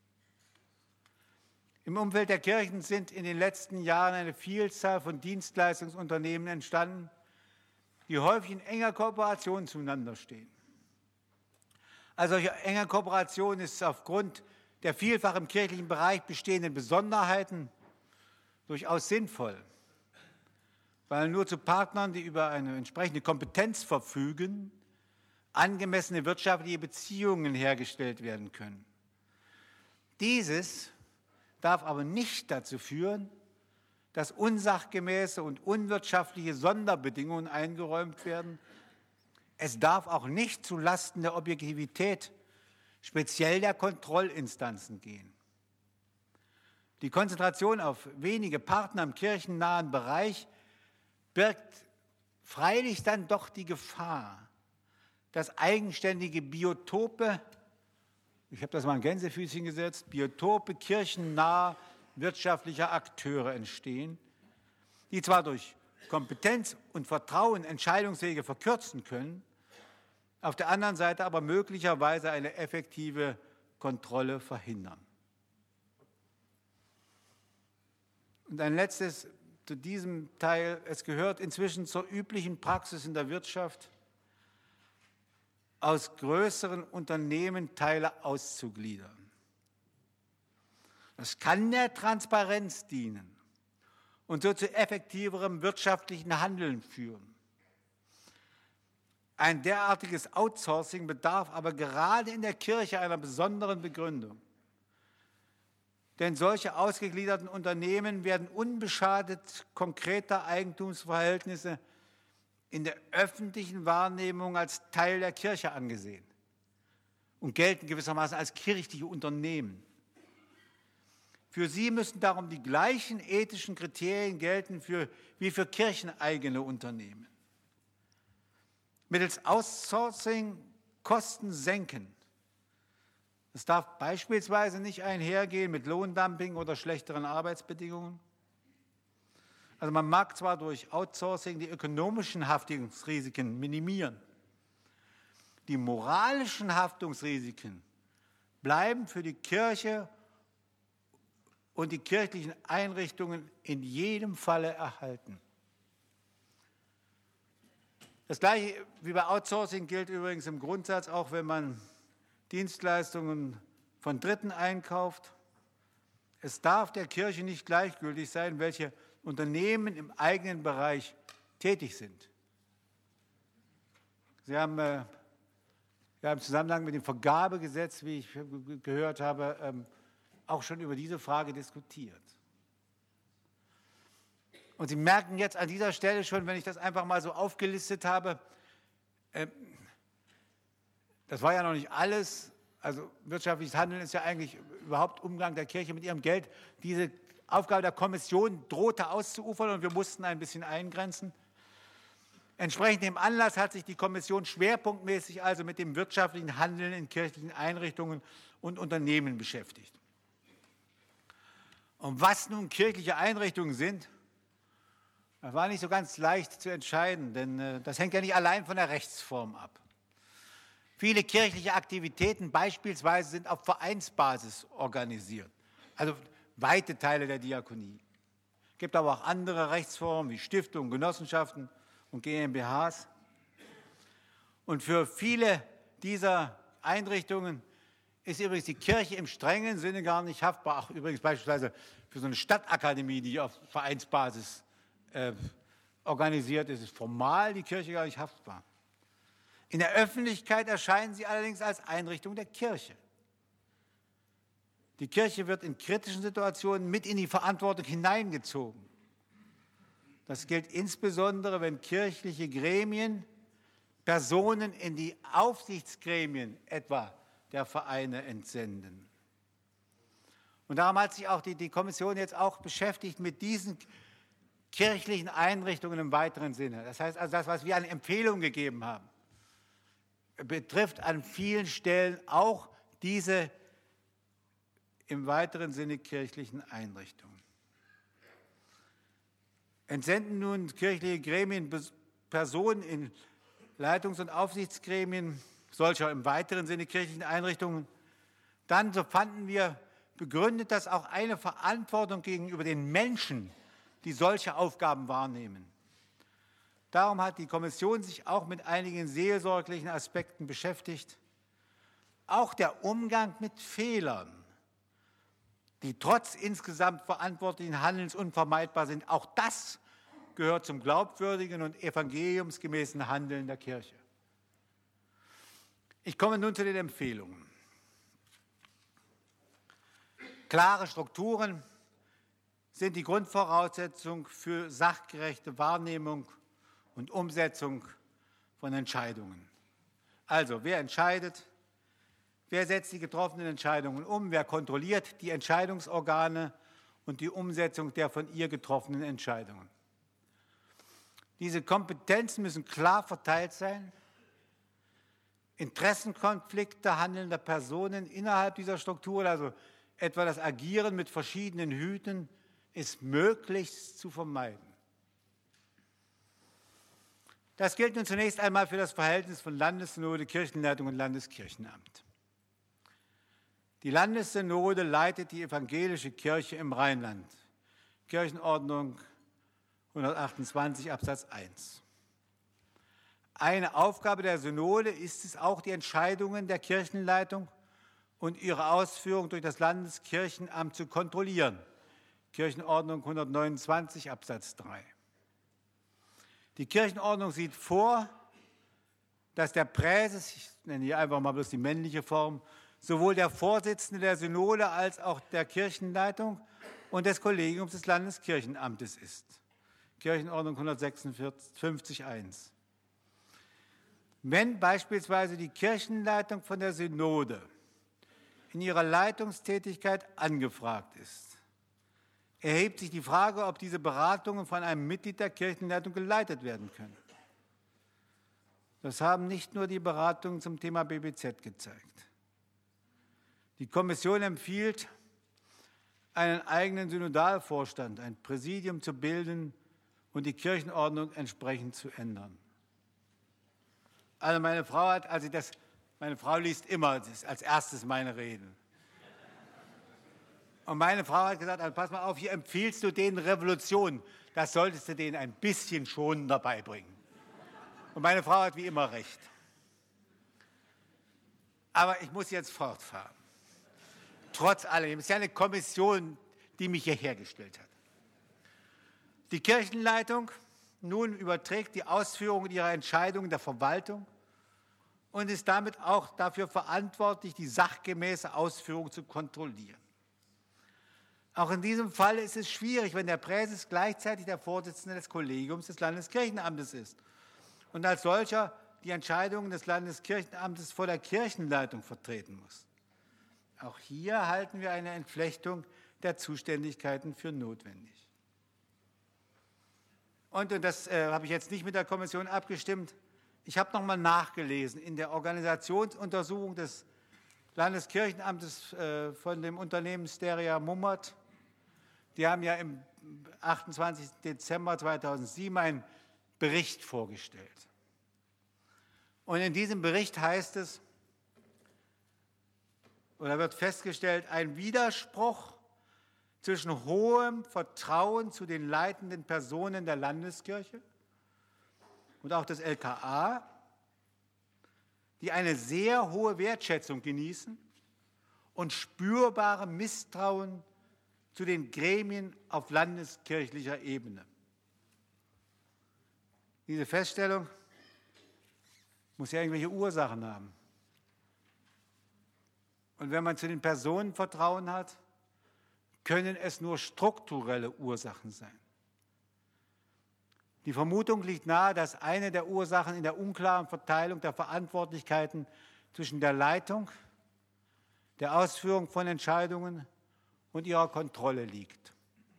Im Umfeld der Kirchen sind in den letzten Jahren eine Vielzahl von Dienstleistungsunternehmen entstanden, die häufig in enger Kooperation zueinander stehen. Also solche enge Kooperation ist aufgrund der vielfach im kirchlichen Bereich bestehenden Besonderheiten durchaus sinnvoll, weil nur zu Partnern, die über eine entsprechende Kompetenz verfügen, angemessene wirtschaftliche Beziehungen hergestellt werden können. Dieses darf aber nicht dazu führen, dass unsachgemäße und unwirtschaftliche Sonderbedingungen eingeräumt werden. Es darf auch nicht zulasten der Objektivität, speziell der Kontrollinstanzen gehen. Die Konzentration auf wenige Partner im kirchennahen Bereich birgt freilich dann doch die Gefahr, dass eigenständige Biotope, ich habe das mal in Gänsefüßchen gesetzt, Biotope kirchennaher wirtschaftlicher Akteure entstehen, die zwar durch Kompetenz und Vertrauen Entscheidungswege verkürzen können, auf der anderen Seite aber möglicherweise eine effektive Kontrolle verhindern. Und ein letztes zu diesem Teil, es gehört inzwischen zur üblichen Praxis in der Wirtschaft, aus größeren Unternehmen Teile auszugliedern. Das kann der Transparenz dienen und so zu effektiverem wirtschaftlichen Handeln führen. Ein derartiges Outsourcing bedarf aber gerade in der Kirche einer besonderen Begründung. Denn solche ausgegliederten Unternehmen werden unbeschadet konkreter Eigentumsverhältnisse in der öffentlichen Wahrnehmung als Teil der Kirche angesehen und gelten gewissermaßen als kirchliche Unternehmen. Für sie müssen darum die gleichen ethischen Kriterien gelten wie für kircheneigene Unternehmen. Mittels Outsourcing Kosten senken. Es darf beispielsweise nicht einhergehen mit Lohndumping oder schlechteren Arbeitsbedingungen. Also man mag zwar durch Outsourcing die ökonomischen Haftungsrisiken minimieren, die moralischen Haftungsrisiken bleiben für die Kirche und die kirchlichen Einrichtungen in jedem Falle erhalten. Das Gleiche wie bei Outsourcing gilt übrigens im Grundsatz auch, wenn man Dienstleistungen von Dritten einkauft. Es darf der Kirche nicht gleichgültig sein, welche Unternehmen im eigenen Bereich tätig sind. Sie haben im Zusammenhang mit dem Vergabegesetz, wie ich gehört habe, auch schon über diese Frage diskutiert. Und Sie merken jetzt an dieser Stelle schon, wenn ich das einfach mal so aufgelistet habe, das war ja noch nicht alles. Also wirtschaftliches Handeln ist ja eigentlich überhaupt Umgang der Kirche mit ihrem Geld. Diese Aufgabe der Kommission drohte auszuufern und wir mussten ein bisschen eingrenzen. Entsprechend dem Anlass hat sich die Kommission schwerpunktmäßig also mit dem wirtschaftlichen Handeln in kirchlichen Einrichtungen und Unternehmen beschäftigt. Und was nun kirchliche Einrichtungen sind, das war nicht so ganz leicht zu entscheiden, denn das hängt ja nicht allein von der Rechtsform ab. Viele kirchliche Aktivitäten beispielsweise sind auf Vereinsbasis organisiert, also weite Teile der Diakonie. Es gibt aber auch andere Rechtsformen wie Stiftungen, Genossenschaften und GmbHs. Und für viele dieser Einrichtungen ist übrigens die Kirche im strengen Sinne gar nicht haftbar. Auch übrigens beispielsweise für so eine Stadtakademie, die auf Vereinsbasis organisiert ist, ist formal die Kirche gar nicht haftbar. In der Öffentlichkeit erscheinen sie allerdings als Einrichtung der Kirche. Die Kirche wird in kritischen Situationen mit in die Verantwortung hineingezogen. Das gilt insbesondere, wenn kirchliche Gremien Personen in die Aufsichtsgremien etwa der Vereine entsenden. Und darum hat sich auch die Kommission jetzt auch beschäftigt mit diesen kirchlichen Einrichtungen im weiteren Sinne. Das heißt also, das, was wir an Empfehlungen gegeben haben, betrifft an vielen Stellen auch diese im weiteren Sinne kirchlichen Einrichtungen. Entsenden nun kirchliche Gremien Personen in Leitungs- und Aufsichtsgremien solcher im weiteren Sinne kirchlichen Einrichtungen, dann, so fanden wir, begründet das auch eine Verantwortung gegenüber den Menschen, die solche Aufgaben wahrnehmen. Darum hat die Kommission sich auch mit einigen seelsorglichen Aspekten beschäftigt. Auch der Umgang mit Fehlern, die trotz insgesamt verantwortlichen Handelns unvermeidbar sind, auch das gehört zum glaubwürdigen und evangeliumsgemäßen Handeln der Kirche. Ich komme nun zu den Empfehlungen. Klare Strukturen sind die Grundvoraussetzung für sachgerechte Wahrnehmung und Umsetzung von Entscheidungen. Also, wer entscheidet, wer setzt die getroffenen Entscheidungen um, wer kontrolliert die Entscheidungsorgane und die Umsetzung der von ihr getroffenen Entscheidungen. Diese Kompetenzen müssen klar verteilt sein. Interessenkonflikte handelnder Personen innerhalb dieser Strukturen, also etwa das Agieren mit verschiedenen Hüten, ist möglichst zu vermeiden. Das gilt nun zunächst einmal für das Verhältnis von Landessynode, Kirchenleitung und Landeskirchenamt. Die Landessynode leitet die evangelische Kirche im Rheinland, Kirchenordnung 128 Absatz 1. Eine Aufgabe der Synode ist es auch, die Entscheidungen der Kirchenleitung und ihre Ausführung durch das Landeskirchenamt zu kontrollieren. Kirchenordnung 129 Absatz 3. Die Kirchenordnung sieht vor, dass der Präses, ich nenne hier einfach mal bloß die männliche Form, sowohl der Vorsitzende der Synode als auch der Kirchenleitung und des Kollegiums des Landeskirchenamtes ist. Kirchenordnung 156 1. Wenn beispielsweise die Kirchenleitung von der Synode in ihrer Leitungstätigkeit angefragt ist, erhebt sich die Frage, ob diese Beratungen von einem Mitglied der Kirchenleitung geleitet werden können. Das haben nicht nur die Beratungen zum Thema BBZ gezeigt. Die Kommission empfiehlt, einen eigenen Synodalvorstand, ein Präsidium zu bilden und die Kirchenordnung entsprechend zu ändern. Also meine Frau liest immer als erstes meine Reden. Und meine Frau hat gesagt, also pass mal auf, hier empfiehlst du denen Revolution. Das solltest du denen ein bisschen schon dabei bringen. Und meine Frau hat wie immer recht. Aber ich muss jetzt fortfahren. Trotz allem, es ist ja eine Kommission, die mich hierher gestellt hat. Die Kirchenleitung nun überträgt die Ausführung ihrer Entscheidungen der Verwaltung und ist damit auch dafür verantwortlich, die sachgemäße Ausführung zu kontrollieren. Auch in diesem Fall ist es schwierig, wenn der Präses gleichzeitig der Vorsitzende des Kollegiums des Landeskirchenamtes ist und als solcher die Entscheidungen des Landeskirchenamtes vor der Kirchenleitung vertreten muss. Auch hier halten wir eine Entflechtung der Zuständigkeiten für notwendig. Und das habe ich jetzt nicht mit der Kommission abgestimmt, ich habe noch mal nachgelesen in der Organisationsuntersuchung des Landeskirchenamtes von dem Unternehmen Steria Mummert. Die haben ja im 28. Dezember 2007 einen Bericht vorgestellt. Und in diesem Bericht heißt es, oder wird festgestellt, ein Widerspruch zwischen hohem Vertrauen zu den leitenden Personen der Landeskirche und auch des LKA, die eine sehr hohe Wertschätzung genießen, und spürbarem Misstrauen zu den Gremien auf landeskirchlicher Ebene. Diese Feststellung muss ja irgendwelche Ursachen haben. Und wenn man zu den Personen Vertrauen hat, können es nur strukturelle Ursachen sein. Die Vermutung liegt nahe, dass eine der Ursachen in der unklaren Verteilung der Verantwortlichkeiten zwischen der Leitung, der Ausführung von Entscheidungen und ihrer Kontrolle liegt.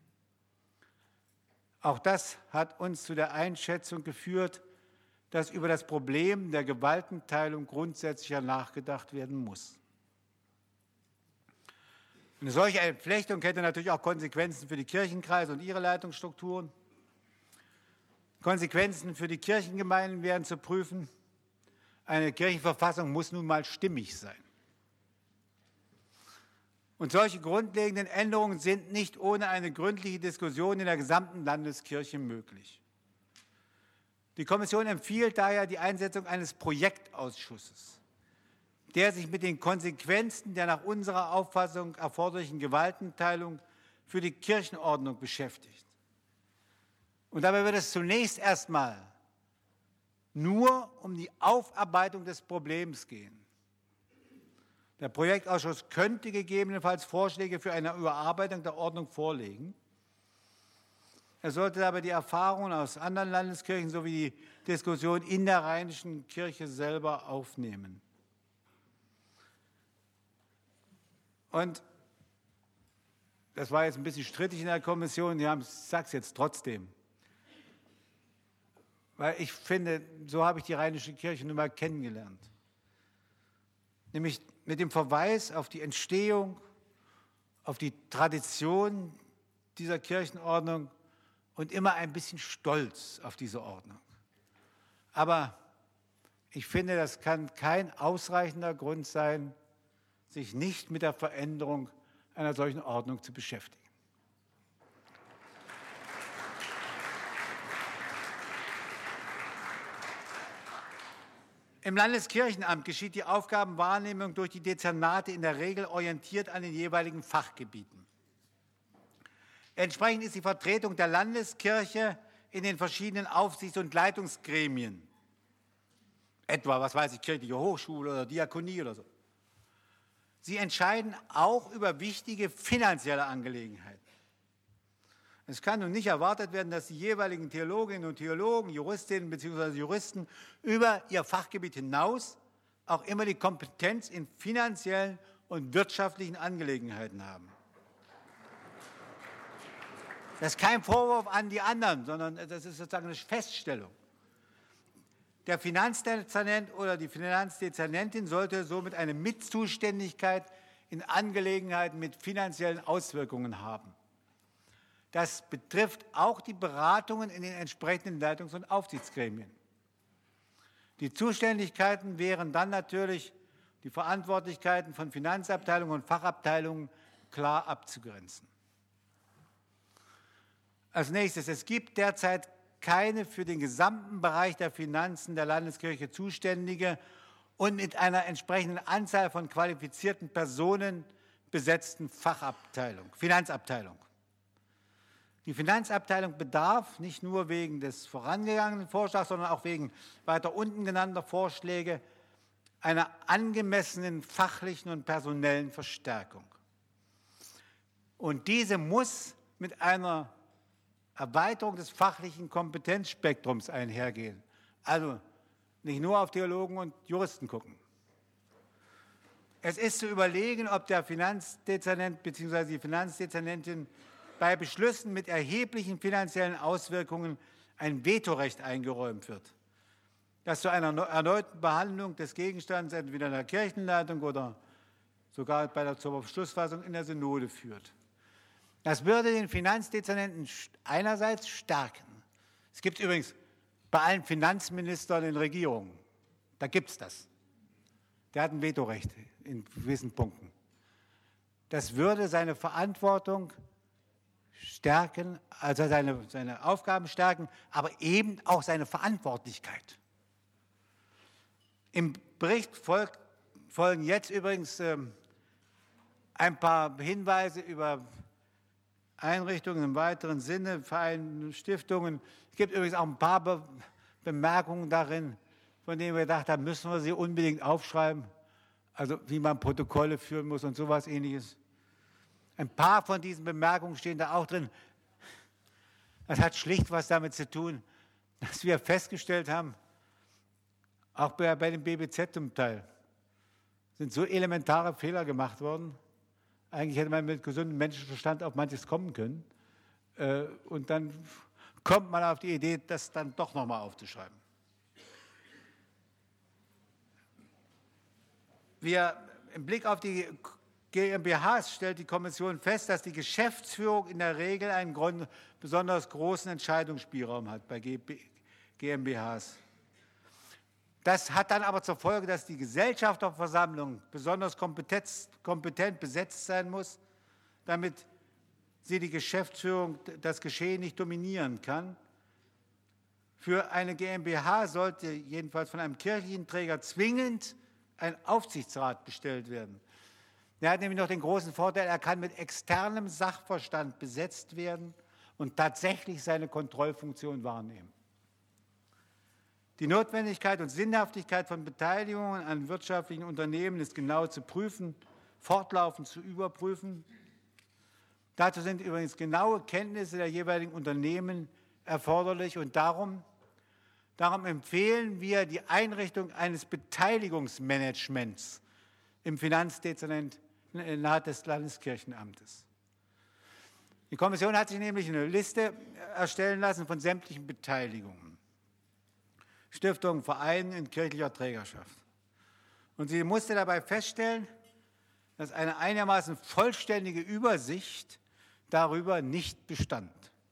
Auch das hat uns zu der Einschätzung geführt, dass über das Problem der Gewaltenteilung grundsätzlicher nachgedacht werden muss. Eine solche Entflechtung hätte natürlich auch Konsequenzen für die Kirchenkreise und ihre Leitungsstrukturen. Konsequenzen für die Kirchengemeinden wären zu prüfen. Eine Kirchenverfassung muss nun mal stimmig sein. Und solche grundlegenden Änderungen sind nicht ohne eine gründliche Diskussion in der gesamten Landeskirche möglich. Die Kommission empfiehlt daher die Einsetzung eines Projektausschusses, der sich mit den Konsequenzen der nach unserer Auffassung erforderlichen Gewaltenteilung für die Kirchenordnung beschäftigt. Und dabei wird es zunächst erstmal nur um die Aufarbeitung des Problems gehen. Der Projektausschuss könnte gegebenenfalls Vorschläge für eine Überarbeitung der Ordnung vorlegen. Er sollte dabei die Erfahrungen aus anderen Landeskirchen sowie die Diskussion in der Rheinischen Kirche selber aufnehmen. Und das war jetzt ein bisschen strittig in der Kommission, ich sage es jetzt trotzdem. Weil ich finde, so habe ich die Rheinische Kirche nun mal kennengelernt. Nämlich mit dem Verweis auf die Entstehung, auf die Tradition dieser Kirchenordnung und immer ein bisschen stolz auf diese Ordnung. Aber ich finde, das kann kein ausreichender Grund sein, sich nicht mit der Veränderung einer solchen Ordnung zu beschäftigen. Im Landeskirchenamt geschieht die Aufgabenwahrnehmung durch die Dezernate in der Regel orientiert an den jeweiligen Fachgebieten. Entsprechend ist die Vertretung der Landeskirche in den verschiedenen Aufsichts- und Leitungsgremien, etwa, was weiß ich, kirchliche Hochschule oder Diakonie oder so. Sie entscheiden auch über wichtige finanzielle Angelegenheiten. Es kann nun nicht erwartet werden, dass die jeweiligen Theologinnen und Theologen, Juristinnen bzw. Juristen über ihr Fachgebiet hinaus auch immer die Kompetenz in finanziellen und wirtschaftlichen Angelegenheiten haben. Das ist kein Vorwurf an die anderen, sondern das ist sozusagen eine Feststellung. Der Finanzdezernent oder die Finanzdezernentin sollte somit eine Mitzuständigkeit in Angelegenheiten mit finanziellen Auswirkungen haben. Das betrifft auch die Beratungen in den entsprechenden Leitungs- und Aufsichtsgremien. Die Zuständigkeiten wären dann natürlich die Verantwortlichkeiten von Finanzabteilungen und Fachabteilungen klar abzugrenzen. Als nächstes, es gibt derzeit keine für den gesamten Bereich der Finanzen der Landeskirche zuständige und mit einer entsprechenden Anzahl von qualifizierten Personen besetzten Finanzabteilung. Die Finanzabteilung bedarf nicht nur wegen des vorangegangenen Vorschlags, sondern auch wegen weiter unten genannter Vorschläge einer angemessenen fachlichen und personellen Verstärkung. Und diese muss mit einer Erweiterung des fachlichen Kompetenzspektrums einhergehen. Also nicht nur auf Theologen und Juristen gucken. Es ist zu überlegen, ob der Finanzdezernent bzw. die Finanzdezernentin bei Beschlüssen mit erheblichen finanziellen Auswirkungen ein Vetorecht eingeräumt wird, das zu einer erneuten Behandlung des Gegenstands entweder in der Kirchenleitung oder sogar zur Beschlussfassung in der Synode führt. Das würde den Finanzdezernenten einerseits stärken. Es gibt übrigens bei allen Finanzministern in Regierungen, da gibt es das. Der hat ein Vetorecht in gewissen Punkten. Das würde seine Verantwortung stärken, also seine Aufgaben stärken, aber eben auch seine Verantwortlichkeit. Im Bericht folgen jetzt übrigens ein paar Hinweise über Einrichtungen im weiteren Sinne, Vereine, Stiftungen. Es gibt übrigens auch ein paar Bemerkungen darin, von denen wir gedacht haben, müssen wir sie unbedingt aufschreiben, also wie man Protokolle führen muss und sowas Ähnliches. Ein paar von diesen Bemerkungen stehen da auch drin. Das hat schlicht was damit zu tun, dass wir festgestellt haben, auch bei dem BBZ zum Teil, sind so elementare Fehler gemacht worden. Eigentlich hätte man mit gesundem Menschenverstand auf manches kommen können. Und dann kommt man auf die Idee, das dann doch nochmal aufzuschreiben. Im Blick auf die GmbHs stellt die Kommission fest, dass die Geschäftsführung in der Regel einen besonders großen Entscheidungsspielraum hat bei GmbHs. Das hat dann aber zur Folge, dass die Gesellschafterversammlung besonders kompetent besetzt sein muss, damit sie die Geschäftsführung, das Geschehen nicht dominieren kann. Für eine GmbH sollte jedenfalls von einem kirchlichen Träger zwingend ein Aufsichtsrat bestellt werden. Er hat nämlich noch den großen Vorteil, er kann mit externem Sachverstand besetzt werden und tatsächlich seine Kontrollfunktion wahrnehmen. Die Notwendigkeit und Sinnhaftigkeit von Beteiligungen an wirtschaftlichen Unternehmen ist genau zu prüfen, fortlaufend zu überprüfen. Dazu sind übrigens genaue Kenntnisse der jeweiligen Unternehmen erforderlich und darum empfehlen wir die Einrichtung eines Beteiligungsmanagements im Finanzdezernat des Landeskirchenamtes. Die Kommission hat sich nämlich eine Liste erstellen lassen von sämtlichen Beteiligungen, Stiftungen, Vereinen in kirchlicher Trägerschaft. Und sie musste dabei feststellen, dass eine einigermaßen vollständige Übersicht darüber nicht bestand.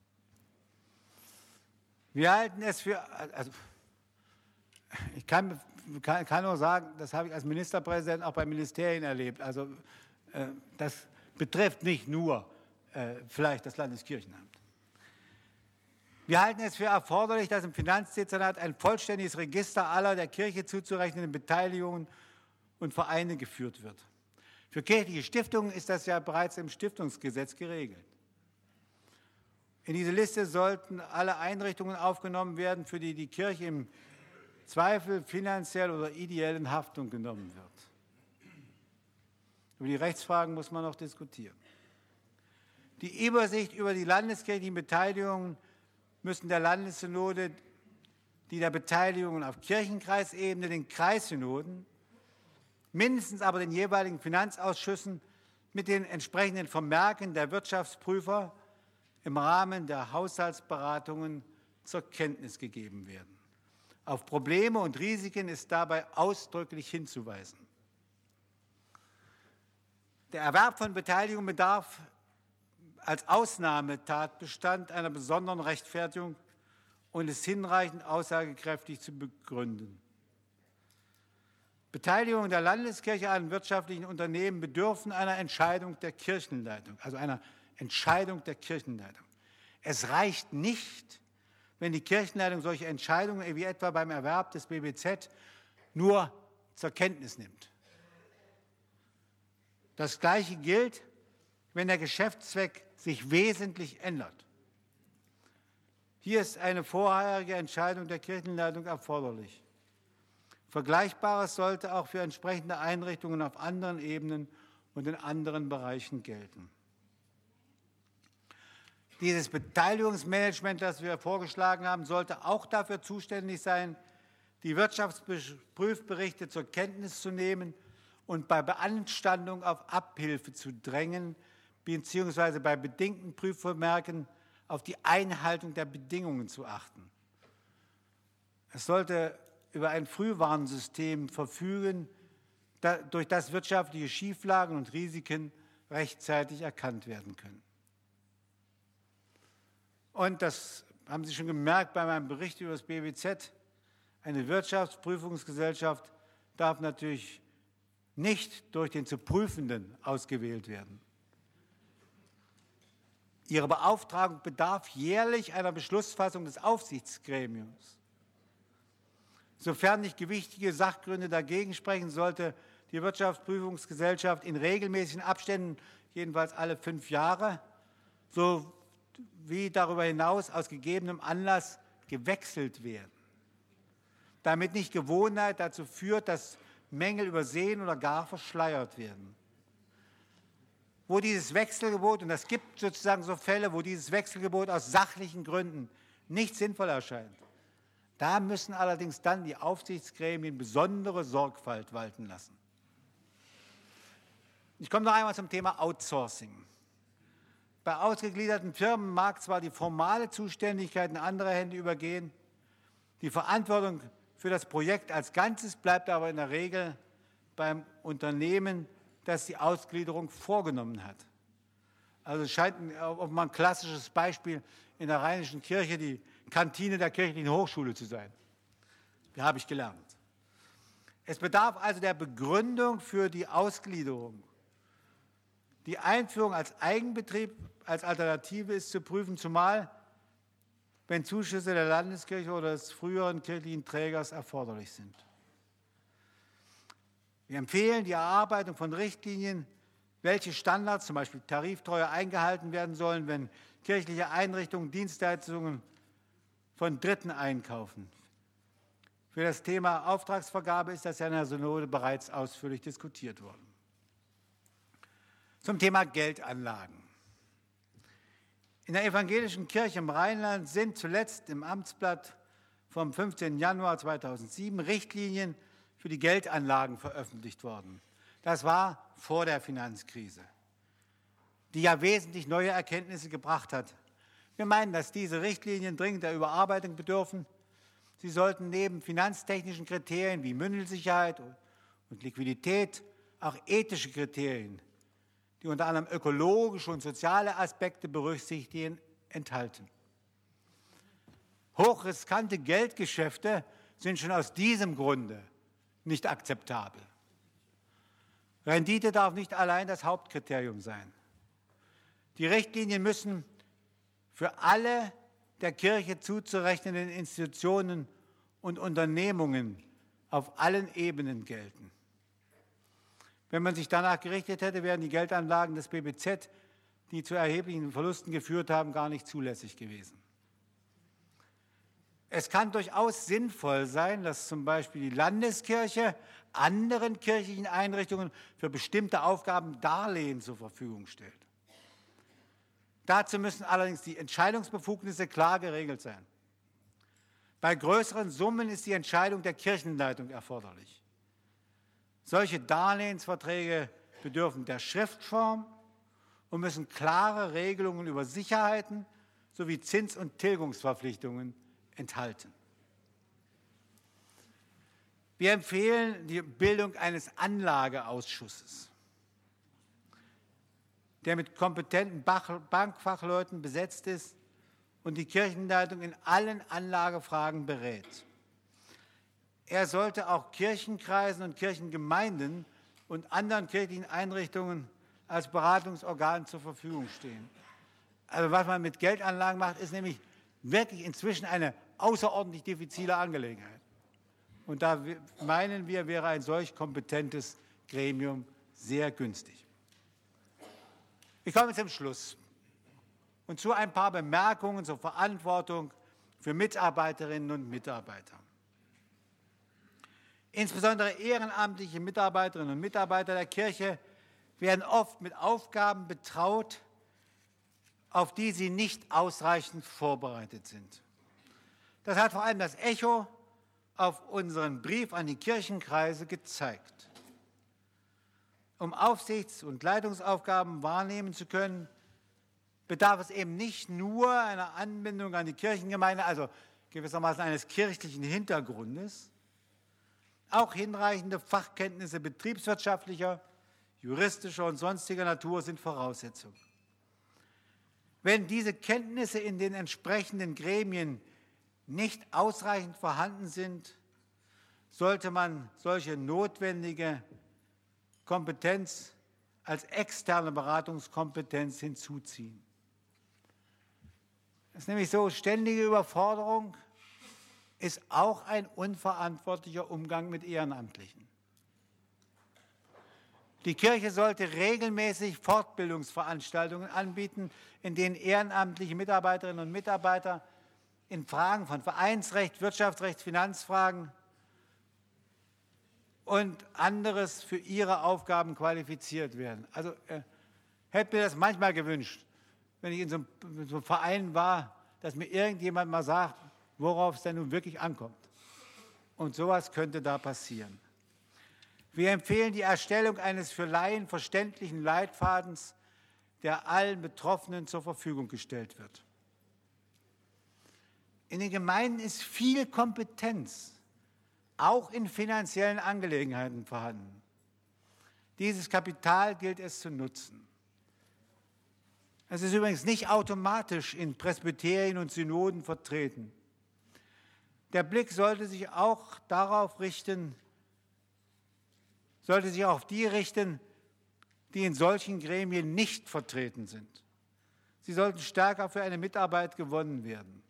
Wir halten es für, also ich kann nur sagen, das habe ich als Ministerpräsident auch bei Ministerien erlebt. Also das betrifft nicht nur vielleicht das Landeskirchenamt. Wir halten es für erforderlich, dass im Finanzdezernat ein vollständiges Register aller der Kirche zuzurechnenden Beteiligungen und Vereine geführt wird. Für kirchliche Stiftungen ist das ja bereits im Stiftungsgesetz geregelt. In diese Liste sollten alle Einrichtungen aufgenommen werden, für die die Kirche im Zweifel finanziell oder ideell in Haftung genommen wird. Über die Rechtsfragen muss man noch diskutieren. Die Übersicht über die landeskirchlichen Beteiligungen müssen der Landessynode, die der Beteiligungen auf Kirchenkreisebene, den Kreissynoden, mindestens aber den jeweiligen Finanzausschüssen mit den entsprechenden Vermerken der Wirtschaftsprüfer, im Rahmen der Haushaltsberatungen zur Kenntnis gegeben werden. Auf Probleme und Risiken ist dabei ausdrücklich hinzuweisen. Der Erwerb von Beteiligung bedarf als Ausnahmetatbestand einer besonderen Rechtfertigung und ist hinreichend aussagekräftig zu begründen. Beteiligung der Landeskirche an wirtschaftlichen Unternehmen bedürfen einer Entscheidung der Kirchenleitung, also einer Entscheidung der Kirchenleitung. Es reicht nicht, wenn die Kirchenleitung solche Entscheidungen wie etwa beim Erwerb des BBZ nur zur Kenntnis nimmt. Das Gleiche gilt, wenn der Geschäftszweck sich wesentlich ändert. Hier ist eine vorherige Entscheidung der Kirchenleitung erforderlich. Vergleichbares sollte auch für entsprechende Einrichtungen auf anderen Ebenen und in anderen Bereichen gelten. Dieses Beteiligungsmanagement, das wir vorgeschlagen haben, sollte auch dafür zuständig sein, die Wirtschaftsprüfberichte zur Kenntnis zu nehmen und bei Beanstandung auf Abhilfe zu drängen, beziehungsweise bei bedingten Prüfvermerken auf die Einhaltung der Bedingungen zu achten. Es sollte über ein Frühwarnsystem verfügen, durch das wirtschaftliche Schieflagen und Risiken rechtzeitig erkannt werden können. Und das haben Sie schon gemerkt bei meinem Bericht über das BBZ, eine Wirtschaftsprüfungsgesellschaft darf natürlich nicht durch den zu Prüfenden ausgewählt werden. Ihre Beauftragung bedarf jährlich einer Beschlussfassung des Aufsichtsgremiums. Sofern nicht gewichtige Sachgründe dagegen sprechen, sollte die Wirtschaftsprüfungsgesellschaft in regelmäßigen Abständen, jedenfalls alle 5 Jahre, sowie darüber hinaus aus gegebenem Anlass gewechselt werden, damit nicht Gewohnheit dazu führt, dass Mängel übersehen oder gar verschleiert werden. Wo dieses Wechselgebot, und es gibt sozusagen so Fälle, wo dieses Wechselgebot aus sachlichen Gründen nicht sinnvoll erscheint, da müssen allerdings dann die Aufsichtsgremien besondere Sorgfalt walten lassen. Ich komme noch einmal zum Thema Outsourcing. Bei ausgegliederten Firmen mag zwar die formale Zuständigkeit in andere Hände übergehen, die Verantwortung für das Projekt als Ganzes bleibt aber in der Regel beim Unternehmen, das die Ausgliederung vorgenommen hat. Also es scheint offenbar ein klassisches Beispiel in der Rheinischen Kirche die Kantine der kirchlichen Hochschule zu sein. Das habe ich gelernt. Es bedarf also der Begründung für die Ausgliederung. Die Einführung als Eigenbetrieb als Alternative ist zu prüfen, zumal wenn Zuschüsse der Landeskirche oder des früheren kirchlichen Trägers erforderlich sind. Wir empfehlen die Erarbeitung von Richtlinien, welche Standards, zum Beispiel Tariftreue, eingehalten werden sollen, wenn kirchliche Einrichtungen Dienstleistungen von Dritten einkaufen. Für das Thema Auftragsvergabe ist das ja in der Synode bereits ausführlich diskutiert worden. Zum Thema Geldanlagen. In der evangelischen Kirche im Rheinland sind zuletzt im Amtsblatt vom 15. Januar 2007 Richtlinien für die Geldanlagen veröffentlicht worden. Das war vor der Finanzkrise, die ja wesentlich neue Erkenntnisse gebracht hat. Wir meinen, dass diese Richtlinien dringend der Überarbeitung bedürfen. Sie sollten neben finanztechnischen Kriterien wie Mündelsicherheit und Liquidität auch ethische Kriterien, die unter anderem ökologische und soziale Aspekte berücksichtigen, enthalten. Hochriskante Geldgeschäfte sind schon aus diesem Grunde nicht akzeptabel. Rendite darf nicht allein das Hauptkriterium sein. Die Richtlinien müssen für alle der Kirche zuzurechnenden Institutionen und Unternehmungen auf allen Ebenen gelten. Wenn man sich danach gerichtet hätte, wären die Geldanlagen des BBZ, die zu erheblichen Verlusten geführt haben, gar nicht zulässig gewesen. Es kann durchaus sinnvoll sein, dass zum Beispiel die Landeskirche anderen kirchlichen Einrichtungen für bestimmte Aufgaben Darlehen zur Verfügung stellt. Dazu müssen allerdings die Entscheidungsbefugnisse klar geregelt sein. Bei größeren Summen ist die Entscheidung der Kirchenleitung erforderlich. Solche Darlehensverträge bedürfen der Schriftform und müssen klare Regelungen über Sicherheiten sowie Zins- und Tilgungsverpflichtungen enthalten. Wir empfehlen die Bildung eines Anlageausschusses, der mit kompetenten Bankfachleuten besetzt ist und die Kirchenleitung in allen Anlagefragen berät. Er sollte auch Kirchenkreisen und Kirchengemeinden und anderen kirchlichen Einrichtungen als Beratungsorgan zur Verfügung stehen. Also was man mit Geldanlagen macht, ist nämlich wirklich inzwischen eine außerordentlich diffizile Angelegenheit. Und da meinen wir, wäre ein solch kompetentes Gremium sehr günstig. Ich komme zum Schluss und zu ein paar Bemerkungen zur Verantwortung für Mitarbeiterinnen und Mitarbeiter. Insbesondere ehrenamtliche Mitarbeiterinnen und Mitarbeiter der Kirche werden oft mit Aufgaben betraut, auf die sie nicht ausreichend vorbereitet sind. Das hat vor allem das Echo auf unseren Brief an die Kirchenkreise gezeigt. Um Aufsichts- und Leitungsaufgaben wahrnehmen zu können, bedarf es eben nicht nur einer Anbindung an die Kirchengemeinde, also gewissermaßen eines kirchlichen Hintergrundes. Auch hinreichende Fachkenntnisse betriebswirtschaftlicher, juristischer und sonstiger Natur sind Voraussetzung. Wenn diese Kenntnisse in den entsprechenden Gremien nicht ausreichend vorhanden sind, sollte man solche notwendige Kompetenz als externe Beratungskompetenz hinzuziehen. Es ist nämlich so, ständige Überforderung ist auch ein unverantwortlicher Umgang mit Ehrenamtlichen. Die Kirche sollte regelmäßig Fortbildungsveranstaltungen anbieten, in denen ehrenamtliche Mitarbeiterinnen und Mitarbeiter in Fragen von Vereinsrecht, Wirtschaftsrecht, Finanzfragen und anderes für ihre Aufgaben qualifiziert werden. Also hätte mir das manchmal gewünscht, wenn ich in so einem Verein war, dass mir irgendjemand mal sagt, worauf es denn nun wirklich ankommt. Und sowas könnte da passieren. Wir empfehlen die Erstellung eines für Laien verständlichen Leitfadens, der allen Betroffenen zur Verfügung gestellt wird. In den Gemeinden ist viel Kompetenz, auch in finanziellen Angelegenheiten vorhanden. Dieses Kapital gilt es zu nutzen. Es ist übrigens nicht automatisch in Presbyterien und Synoden vertreten. Der Blick sollte sich auch auf die richten, die in solchen Gremien nicht vertreten sind. Sie sollten stärker für eine Mitarbeit gewonnen werden.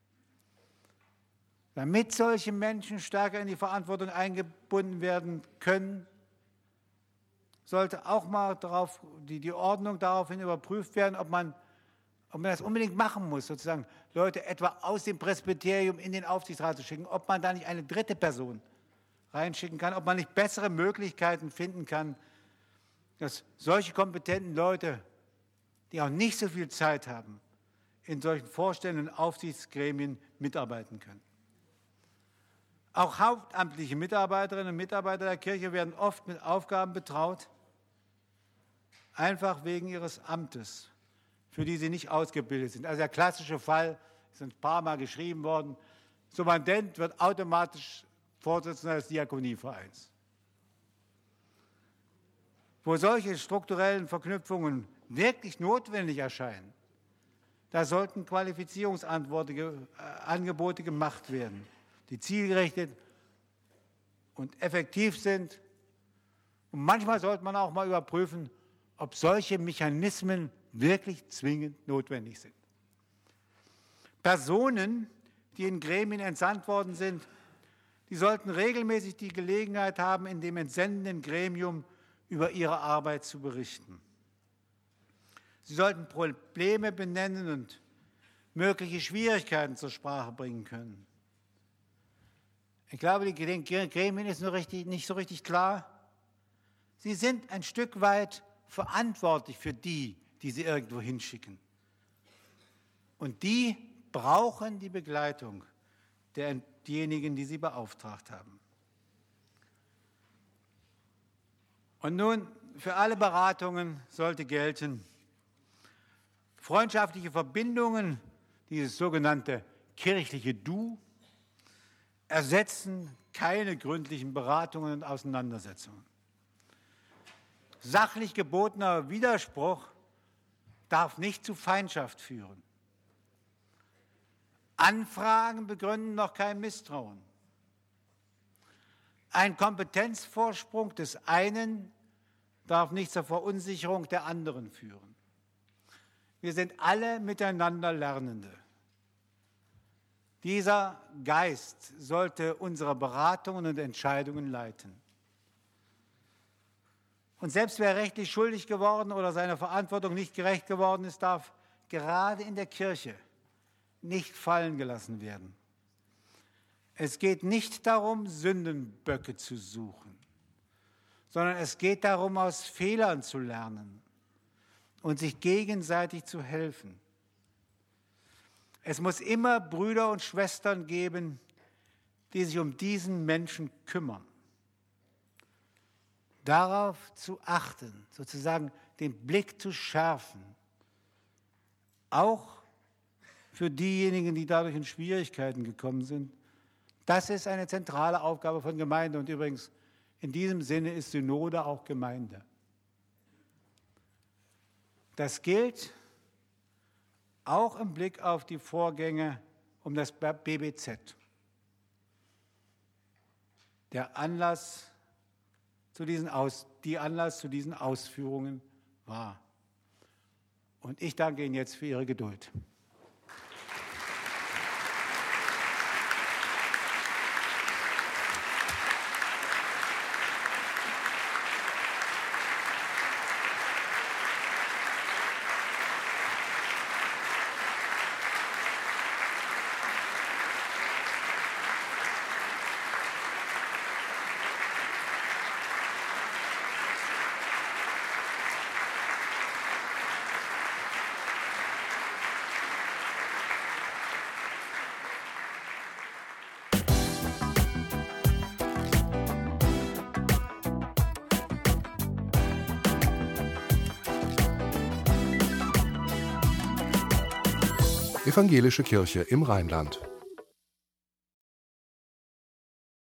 Damit solche Menschen stärker in die Verantwortung eingebunden werden können, sollte auch mal die Ordnung daraufhin überprüft werden, ob man das unbedingt machen muss, sozusagen Leute etwa aus dem Presbyterium in den Aufsichtsrat zu schicken, ob man da nicht eine dritte Person reinschicken kann, ob man nicht bessere Möglichkeiten finden kann, dass solche kompetenten Leute, die auch nicht so viel Zeit haben, in solchen Vorständen und Aufsichtsgremien mitarbeiten können. Auch hauptamtliche Mitarbeiterinnen und Mitarbeiter der Kirche werden oft mit Aufgaben betraut, einfach wegen ihres Amtes, für die sie nicht ausgebildet sind. Also der klassische Fall, ist ein paar Mal geschrieben worden, Summandent wird automatisch Vorsitzender des Diakonievereins. Wo solche strukturellen Verknüpfungen wirklich notwendig erscheinen, da sollten Qualifizierungsangebote gemacht werden, die zielgerichtet und effektiv sind. Und manchmal sollte man auch mal überprüfen, ob solche Mechanismen wirklich zwingend notwendig sind. Personen, die in Gremien entsandt worden sind, die sollten regelmäßig die Gelegenheit haben, in dem entsendenden Gremium über ihre Arbeit zu berichten. Sie sollten Probleme benennen und mögliche Schwierigkeiten zur Sprache bringen können. Ich glaube, den Gremien ist nicht so richtig klar. Sie sind ein Stück weit verantwortlich für die sie irgendwo hinschicken. Und die brauchen die Begleitung derjenigen, die sie beauftragt haben. Und nun, für alle Beratungen sollte gelten, Freundschaftliche Verbindungen, dieses sogenannte kirchliche Du, ersetzen keine gründlichen Beratungen und Auseinandersetzungen. Sachlich gebotener Widerspruch darf nicht zu Feindschaft führen. Anfragen begründen noch kein Misstrauen. Ein Kompetenzvorsprung des einen darf nicht zur Verunsicherung der anderen führen. Wir sind alle miteinander Lernende. Dieser Geist sollte unsere Beratungen und Entscheidungen leiten. Und selbst wer rechtlich schuldig geworden oder seiner Verantwortung nicht gerecht geworden ist, darf gerade in der Kirche nicht fallen gelassen werden. Es geht nicht darum, Sündenböcke zu suchen, sondern es geht darum, aus Fehlern zu lernen und sich gegenseitig zu helfen. Es muss immer Brüder und Schwestern geben, die sich um diesen Menschen kümmern. Darauf zu achten, sozusagen den Blick zu schärfen, auch für diejenigen, die dadurch in Schwierigkeiten gekommen sind. Das ist eine zentrale Aufgabe von Gemeinde und übrigens in diesem Sinne ist Synode auch Gemeinde. Das gilt auch im Blick auf die Vorgänge um das BBZ. Der Anlass zu diesen Ausführungen war. Und ich danke Ihnen jetzt für Ihre Geduld. Evangelische Kirche im Rheinland.